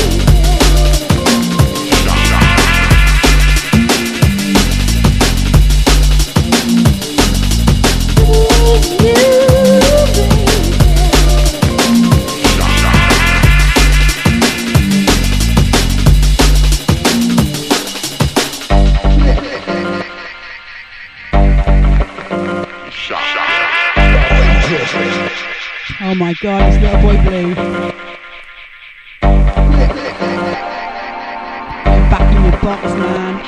Oh my god, it's Little Boy Blue. Back in your box, man.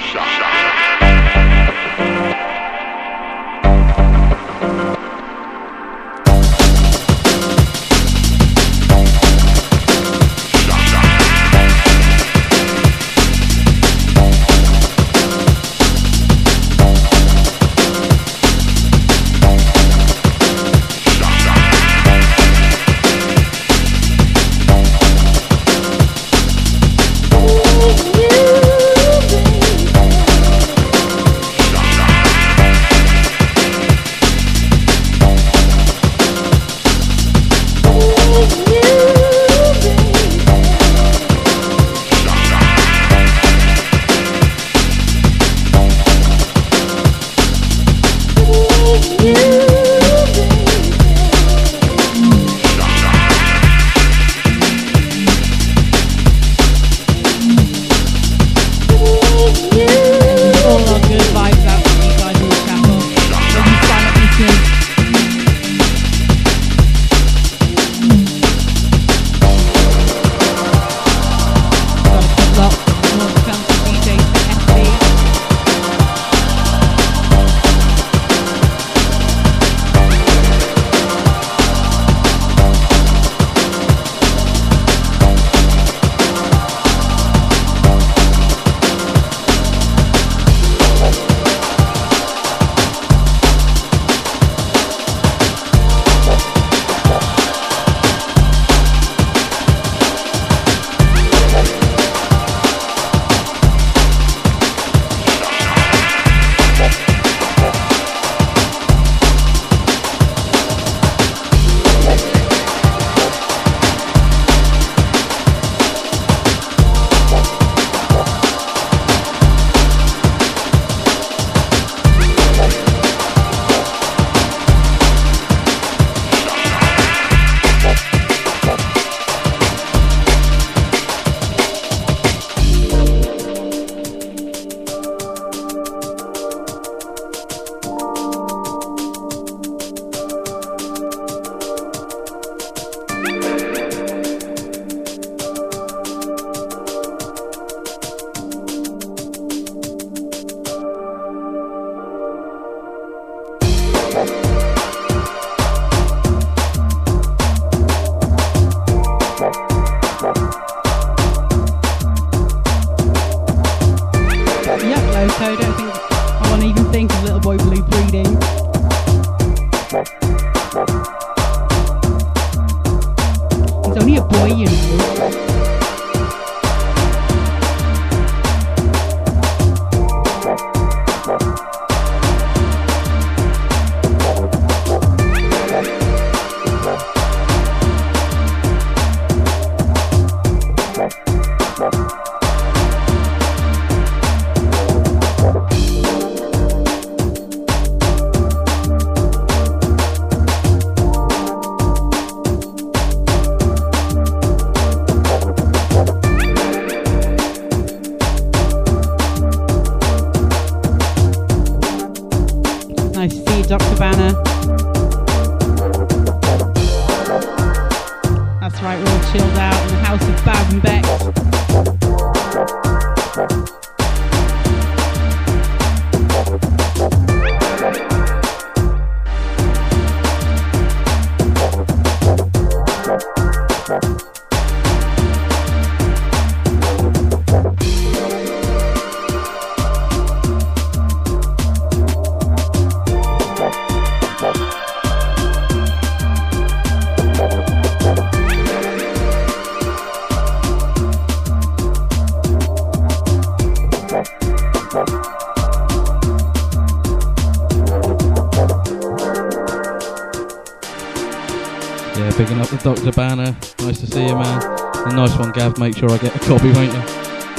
Picking up the Dr. Banner. Nice to see you, man. A nice one, Gav. Make sure I get a copy, won't you?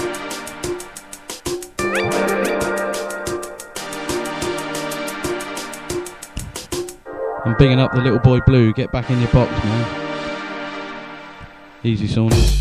I'm bigging up the little boy Blue. Get back in your box, man. Easy, Saunders.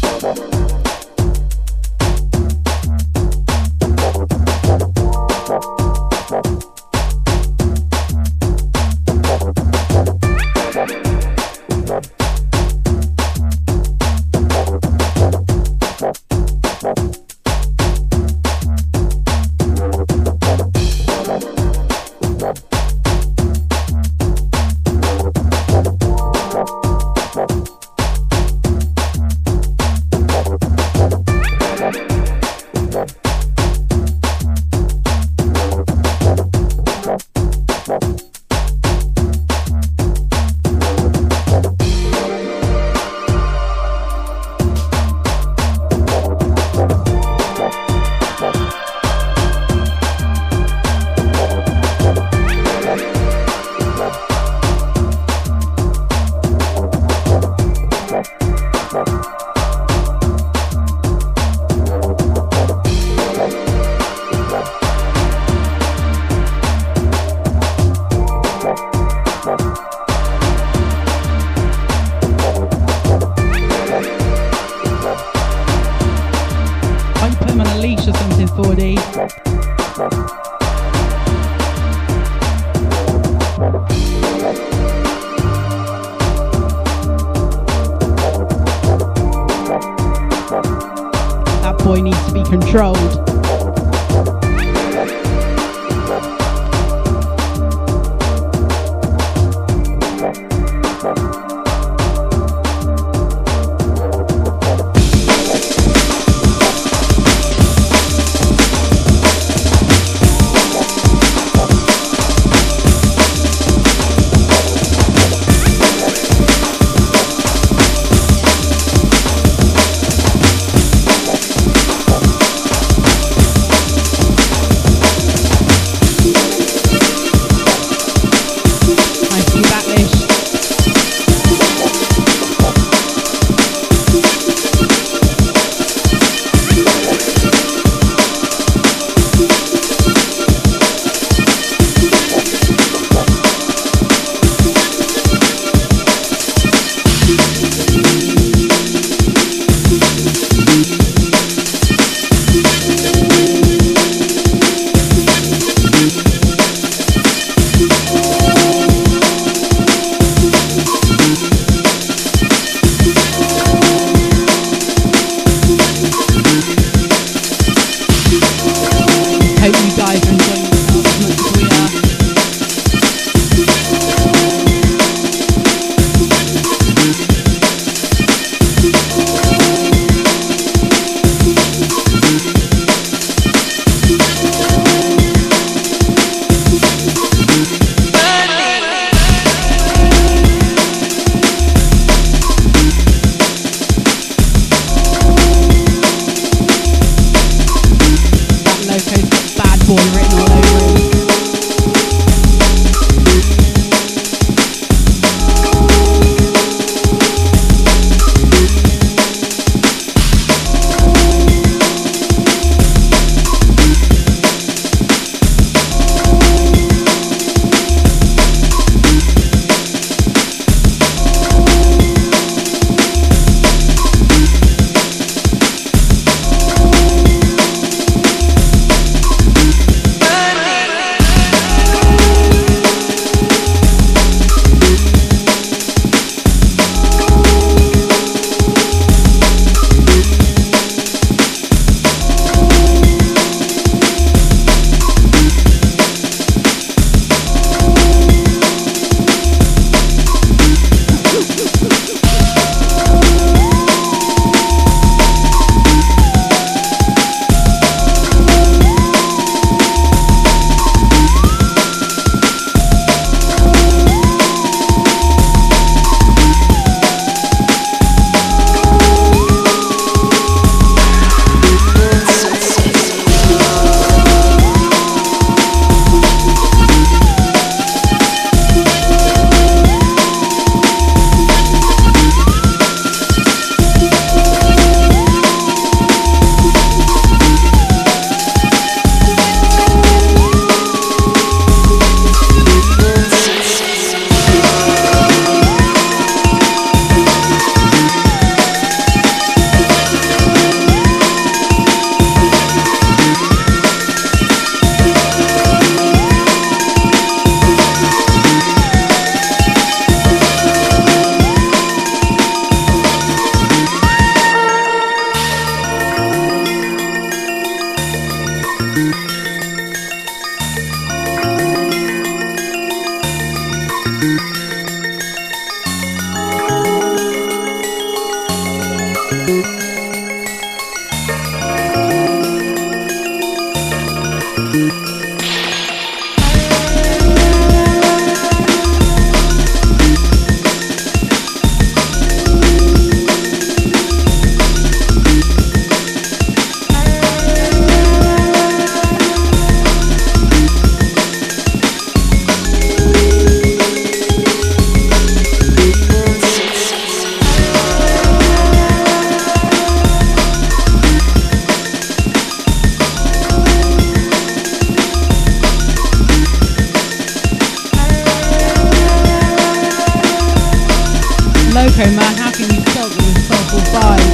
Loco, man, how can you stop with a soulful vibe?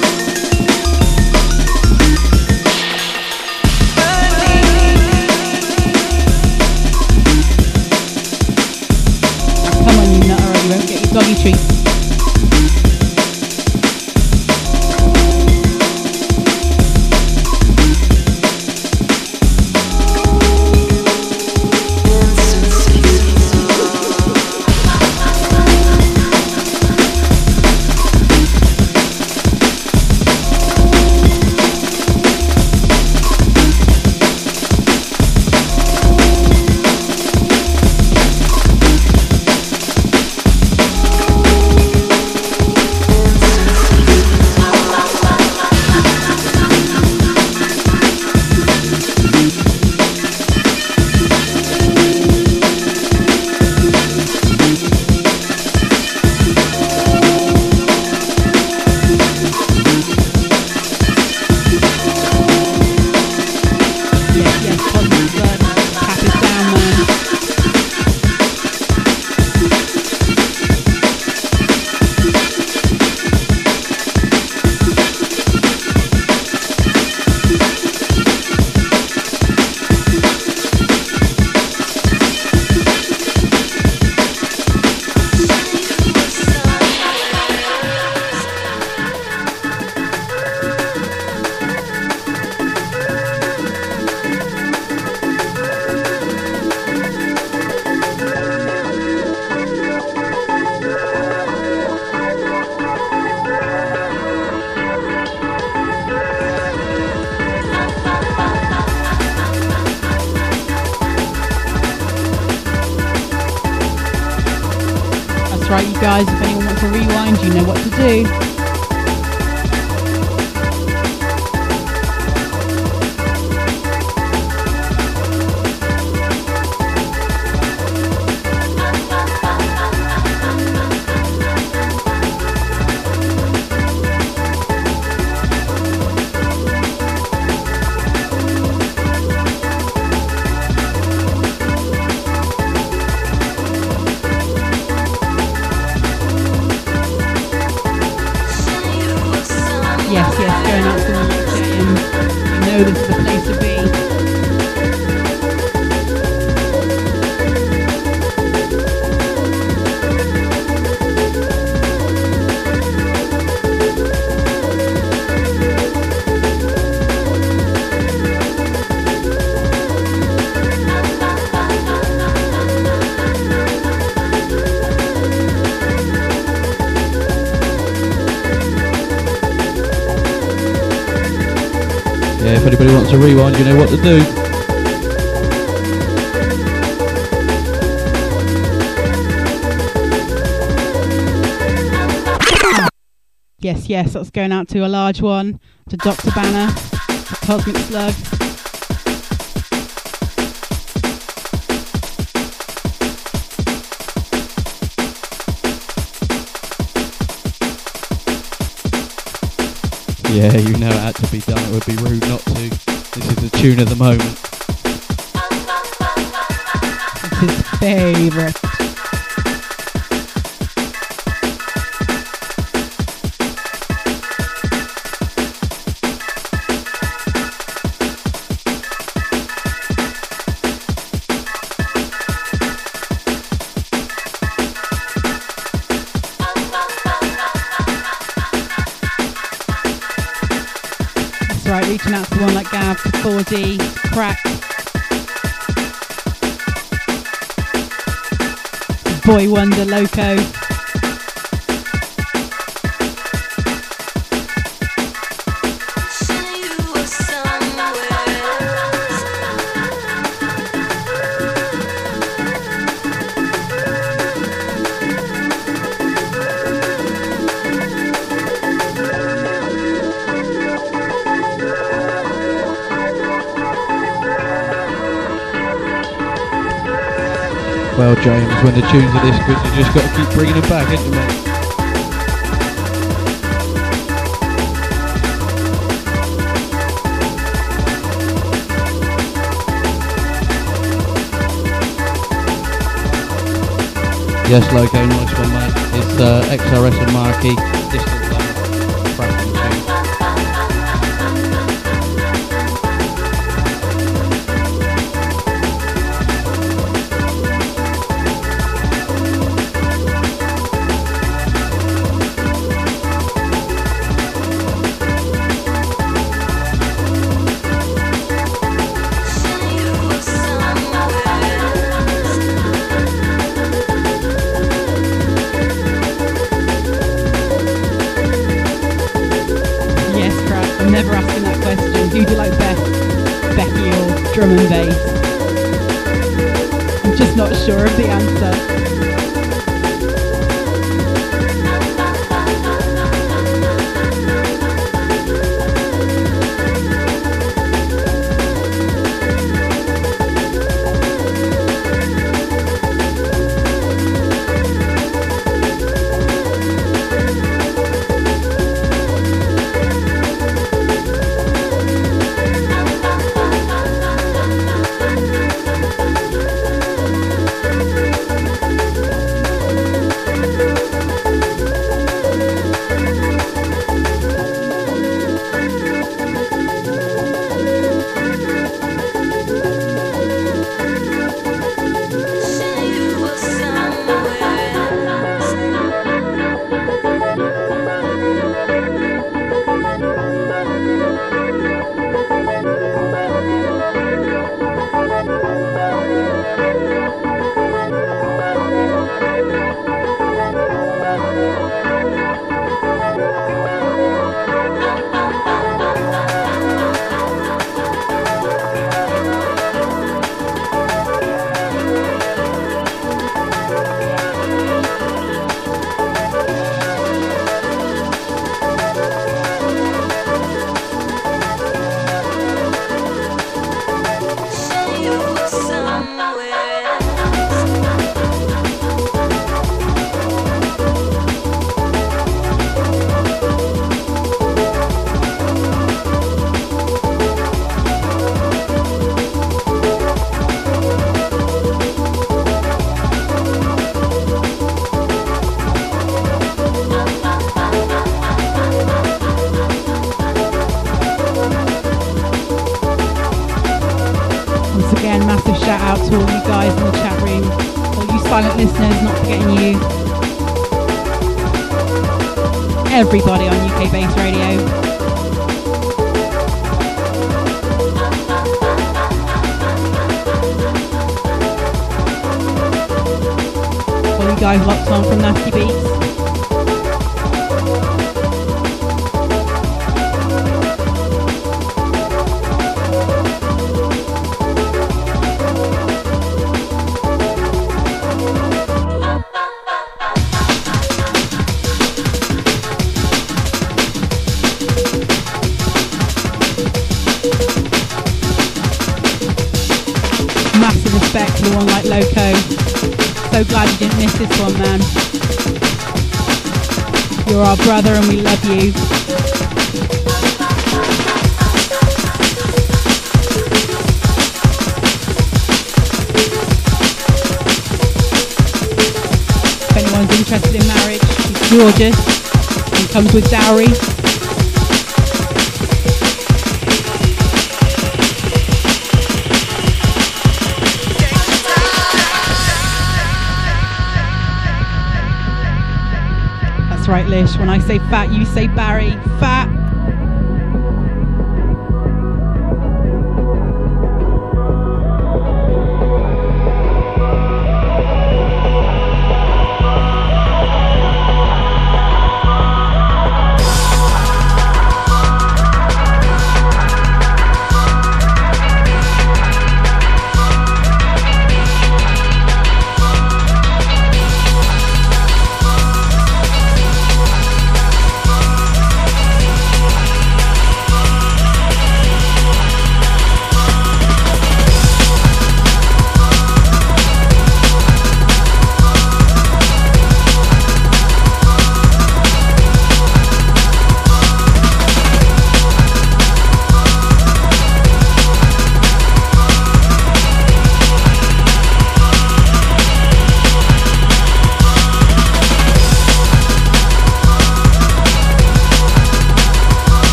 Come on, you nutter, you won't get your doggy treat. That's right, you guys, if anyone wants to rewind, you know what to do. Yes, going out to the next game. You know this is the place to be. Yeah, if anybody wants to rewind, you know what to do. Yes, that's going out to a large one, to Dr. Banner, to Cosmic Slug. Yeah, you know it had to be done, it would be rude not to. This is the tune of the moment. It's his favourite. Right, reaching out to one like Gav, to 4D, to Crack, to Boy Wonder, Loco. Well, James, when the tunes are this good, you just got to keep bringing them back, haven't you, mate? Yes, Loco, nice one, mate. It's XRS and Marquee, Distant Love, cracking tune. Never asking that question. Who do you like best, Becky or drum and bass? I'm just not sure of the answer. Shout out to all you guys in the chat room, all you silent listeners, not forgetting you, everybody on UK Bass Radio. All you guys locked on from Nasty Beats. To one like Loco. So glad you didn't miss this one, man. You're our brother and we love you. If anyone's interested in marriage, she's gorgeous and comes with dowry. Right, Lish, when I say fat, you say Barry. Fat.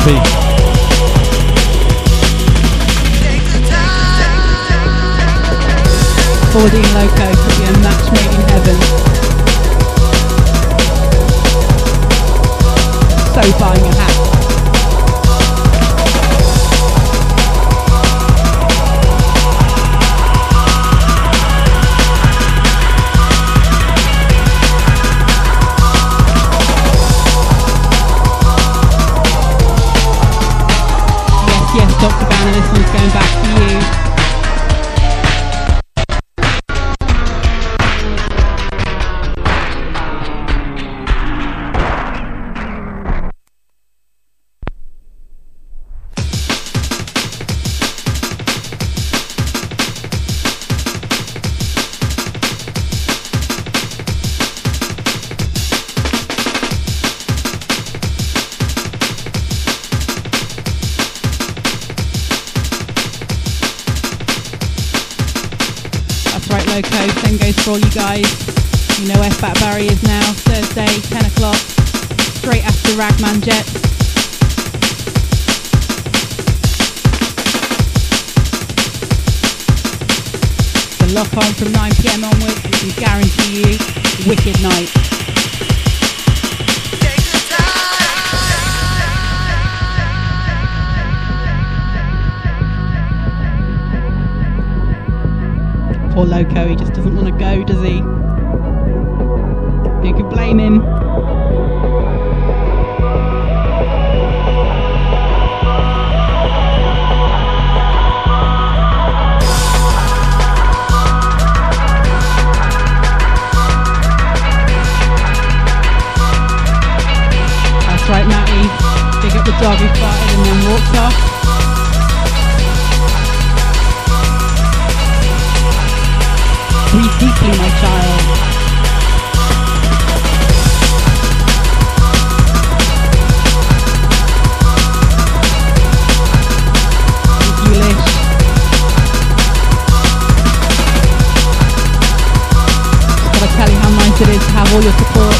happy. 4D Loco could be a match made in heaven. So buying a hat. Yes, Dr. Banner, this one's going back to you. Loco, same goes for all you guys. You know where Fat Barry is now. Thursday, 10 o'clock, straight after Ragman Jet. So lock on from 9 PM onwards, we can guarantee you a wicked night. Poor Loco, he just doesn't want to go, does he? Who could blame him? That's right, Matty. Big up the dog who farted and then walked off. Breathe deeply, my child. Thank you, Lish. Just gotta tell you how nice it is to have all your support.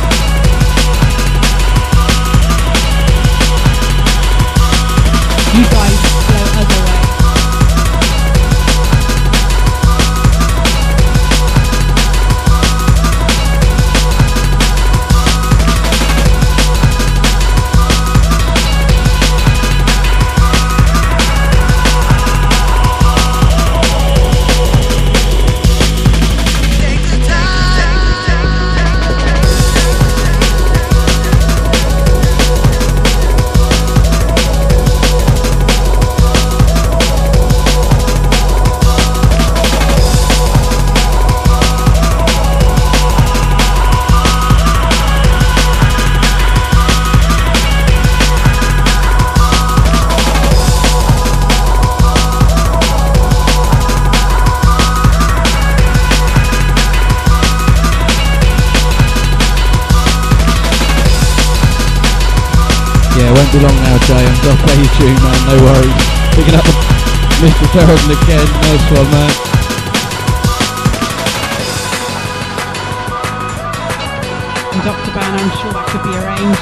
You guys blow us away. Won't be long now, James. I'll play you tune, man, no worries. Picking up Mr. Sheridan again, nice one, man. And Dr. Ban, I'm sure that could be arranged.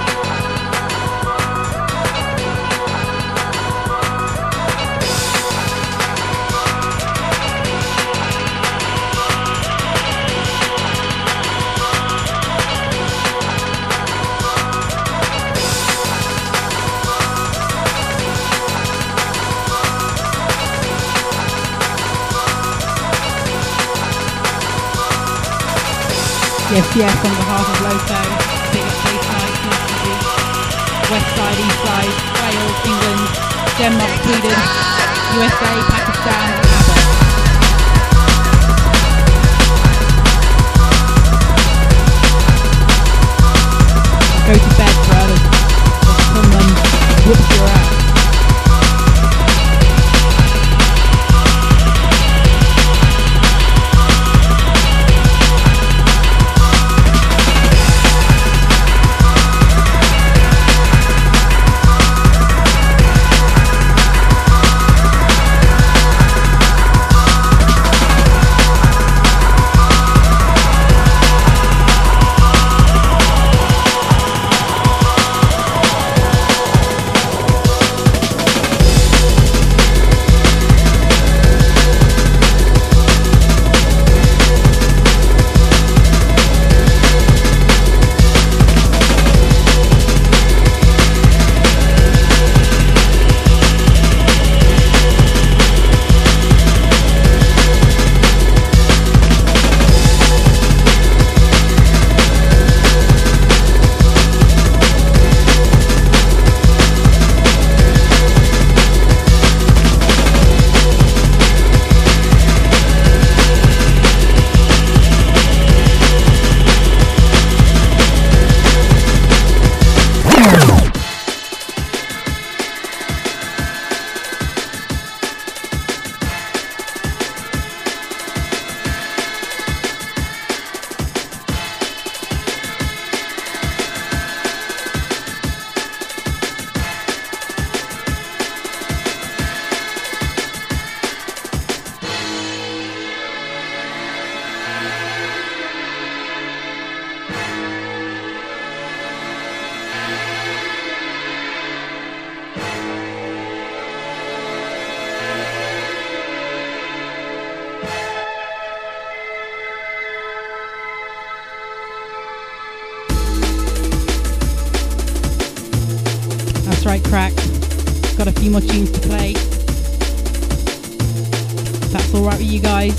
Yes, on behalf of Loco, big up Face Nights, National Beach, West Side, East Side, Wales, England, Denmark, Sweden, USA, Pakistan, and ABBA. Go to bed, brothers, or someone whoops your ass. That's right, Crack. Got a few more tunes to play. That's alright with you guys.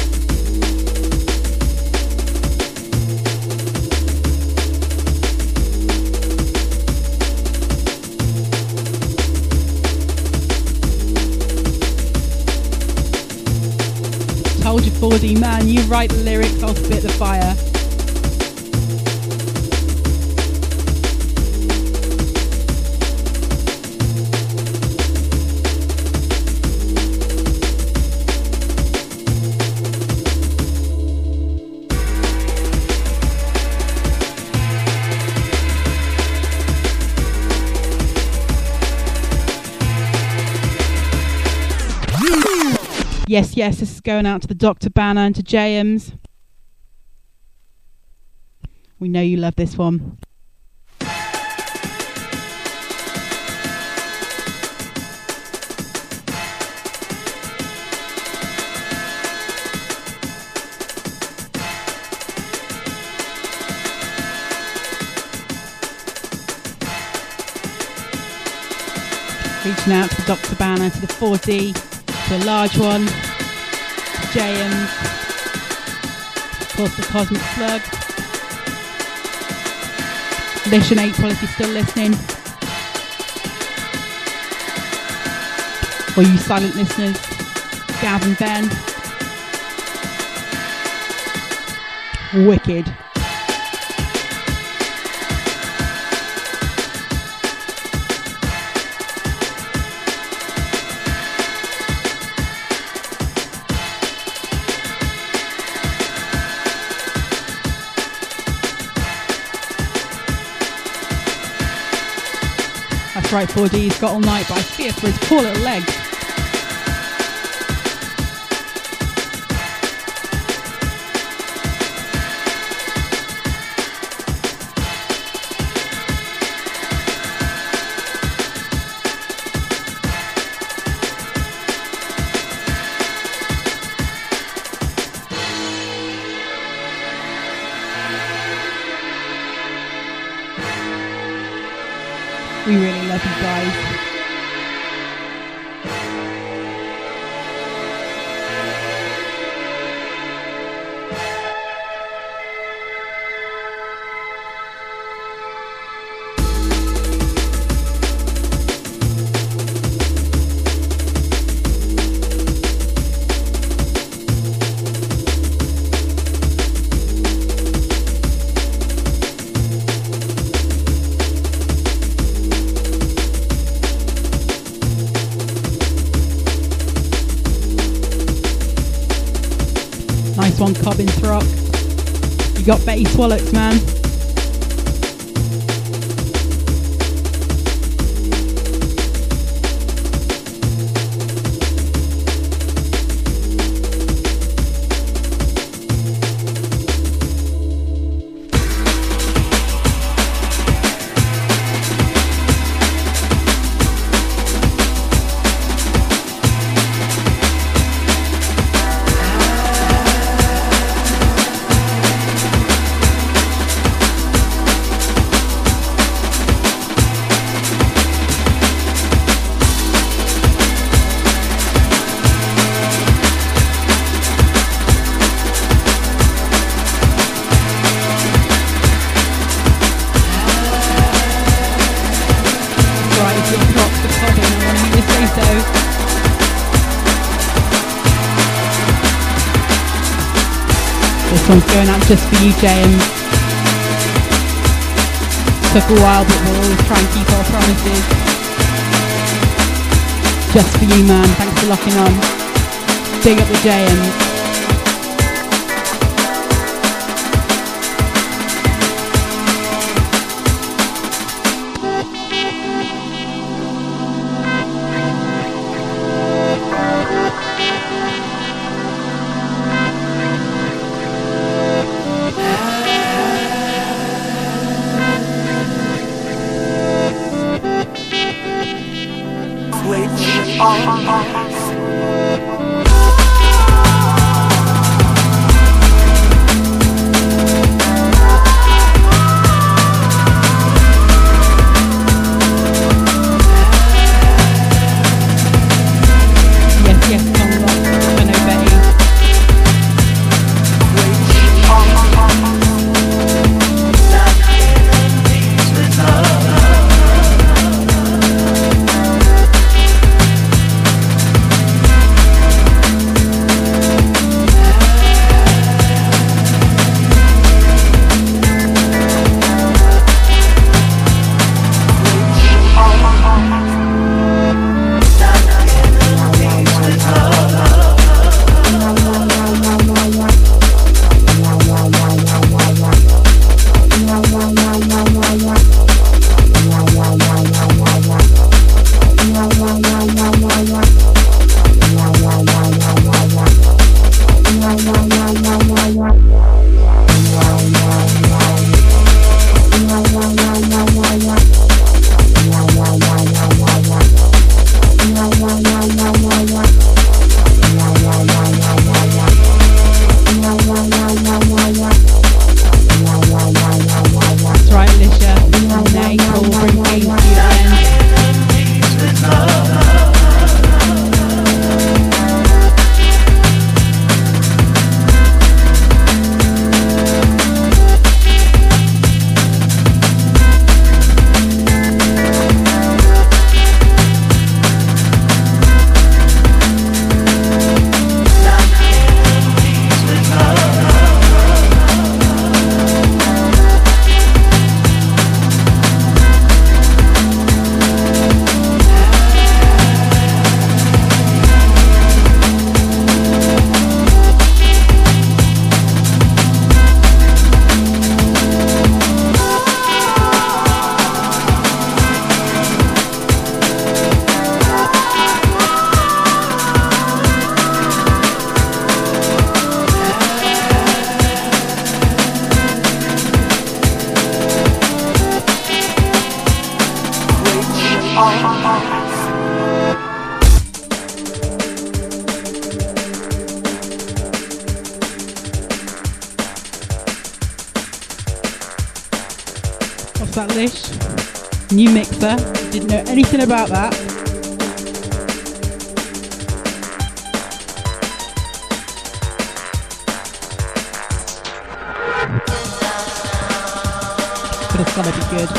Told you 4D man, you write the lyrics, I'll spit the fire. Yes, yes, this is going out to the Dr. Banner and to JMs. We know you love this one. Reaching out to the Dr. Banner, to the 4D, to a large one, to JMs, of course the Cosmic Slug, Lish and April if you're still listening, or you silent listeners, Gav and Ben, wicked. Right, 4D, he's got all night, but I fear for his poor little legs. We really love you guys. One Cobbin Throck. You got Betty Swallocks, man. This one's going out just for you, James. Took a while, but we'll always try and keep our promises. Just for you, man. Thanks for locking on. Big up the JMs. What's that, Lish? New mixer. Didn't know anything about that. But it's gonna be good.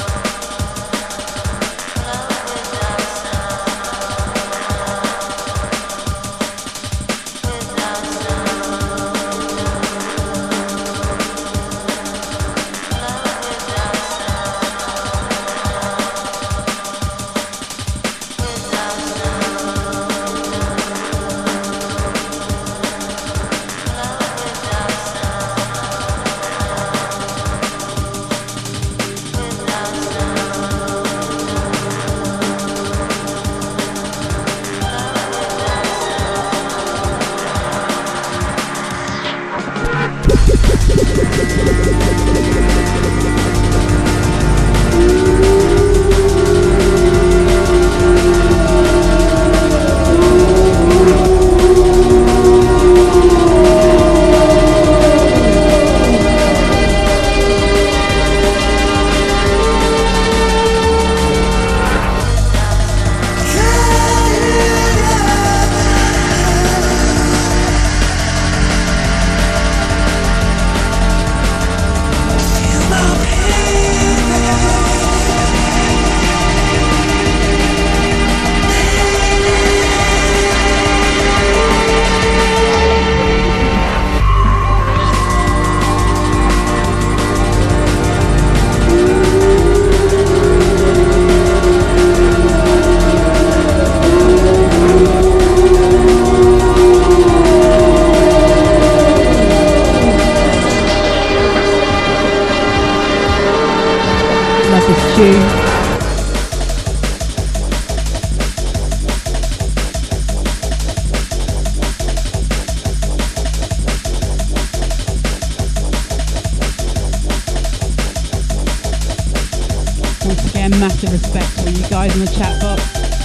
Massive respect to all you guys in the chat box,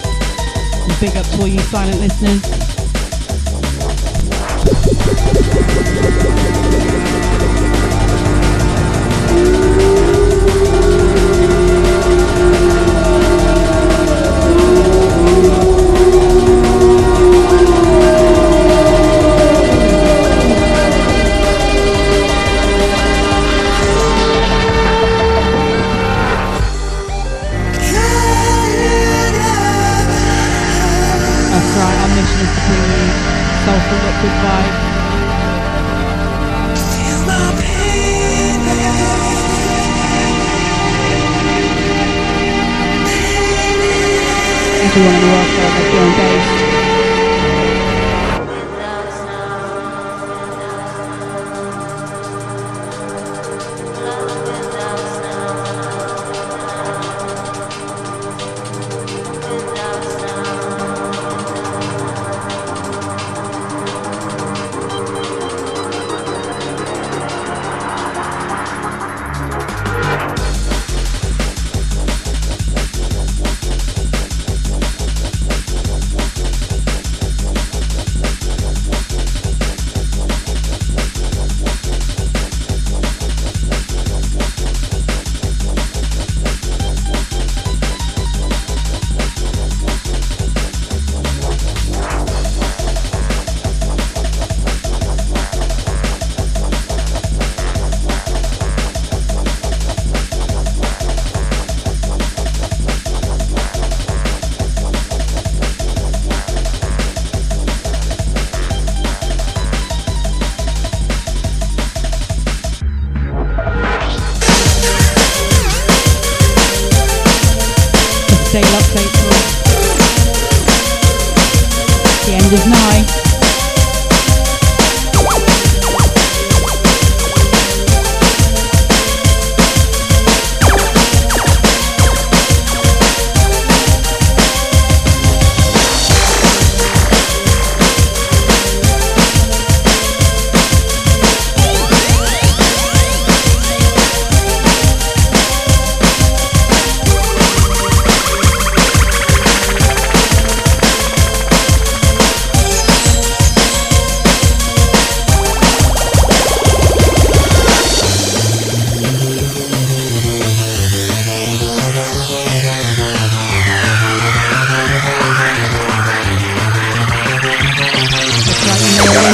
and big up to all you silent listeners. Everyone in the world felt like doing bass.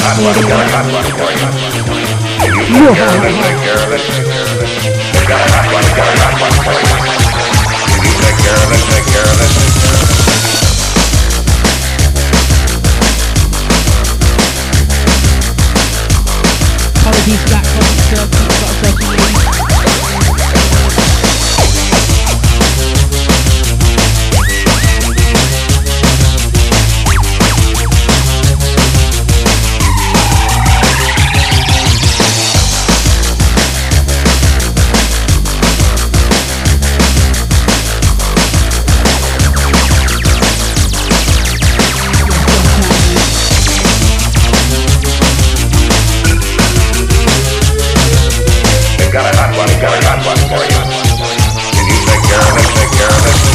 hot one, got a hot one for you. If you take care of it, take care of it. Got a hot one, got a hot one for you. If you take care of it, take care of it. Apologies for that comment, sir. Keep got a second lead. Got a hot one for you. Can you take care of it, take care of it.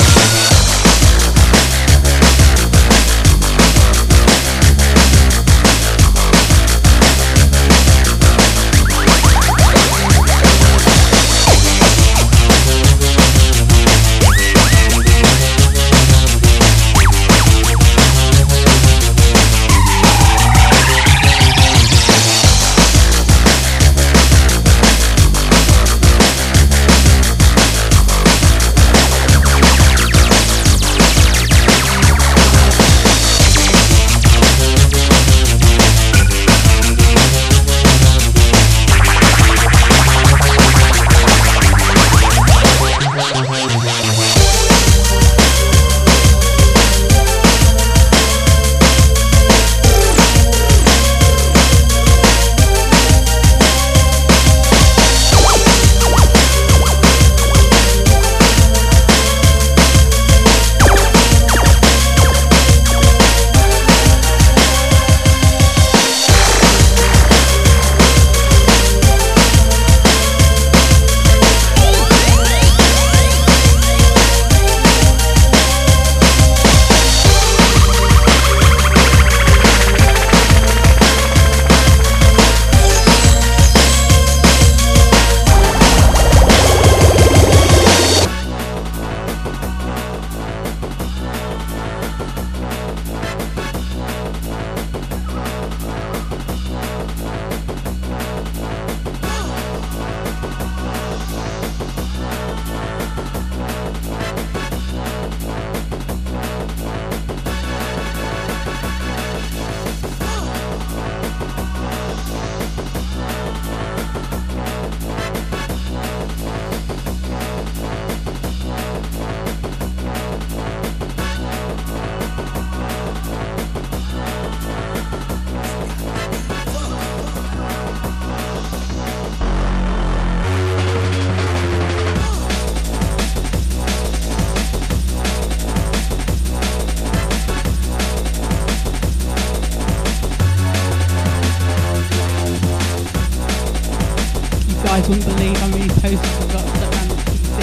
Guys wouldn't believe how many posters I've got stuck around the PC.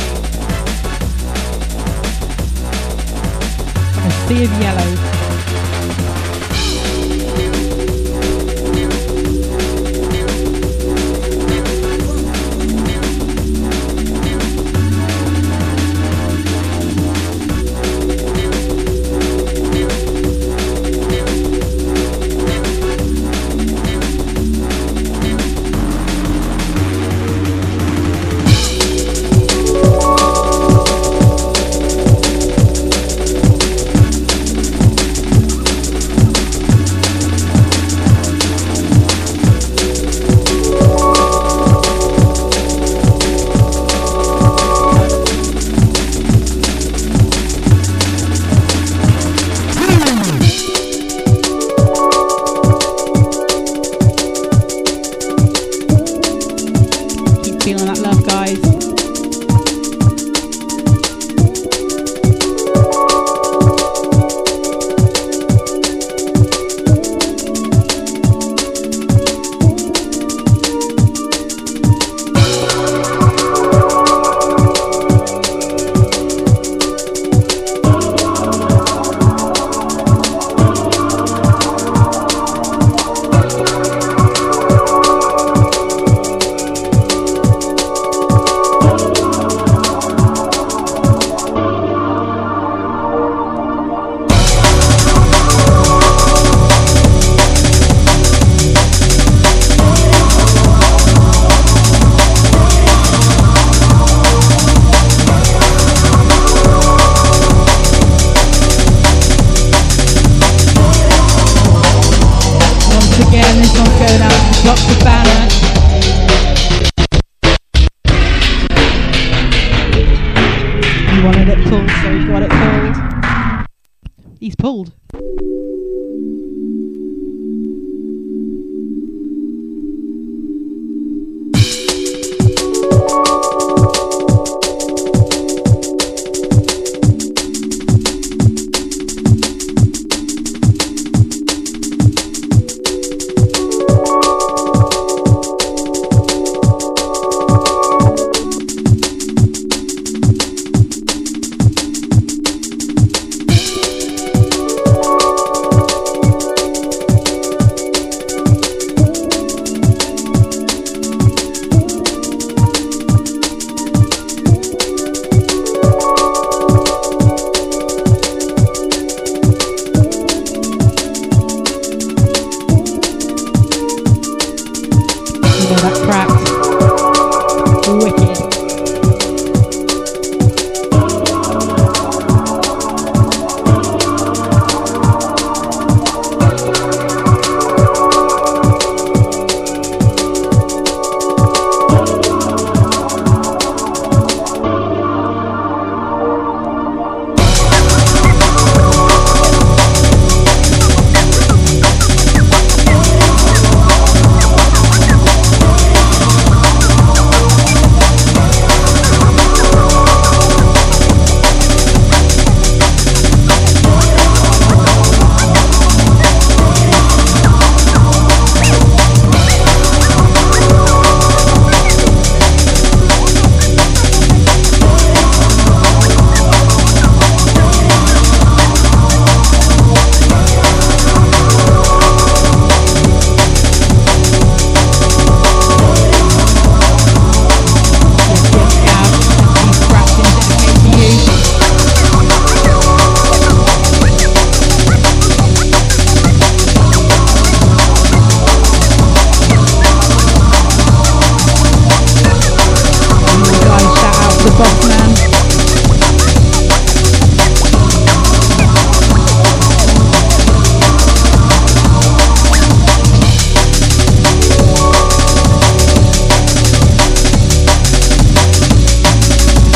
Like a sea of yellow. He's pulled.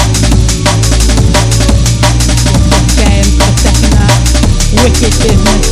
Wicked business.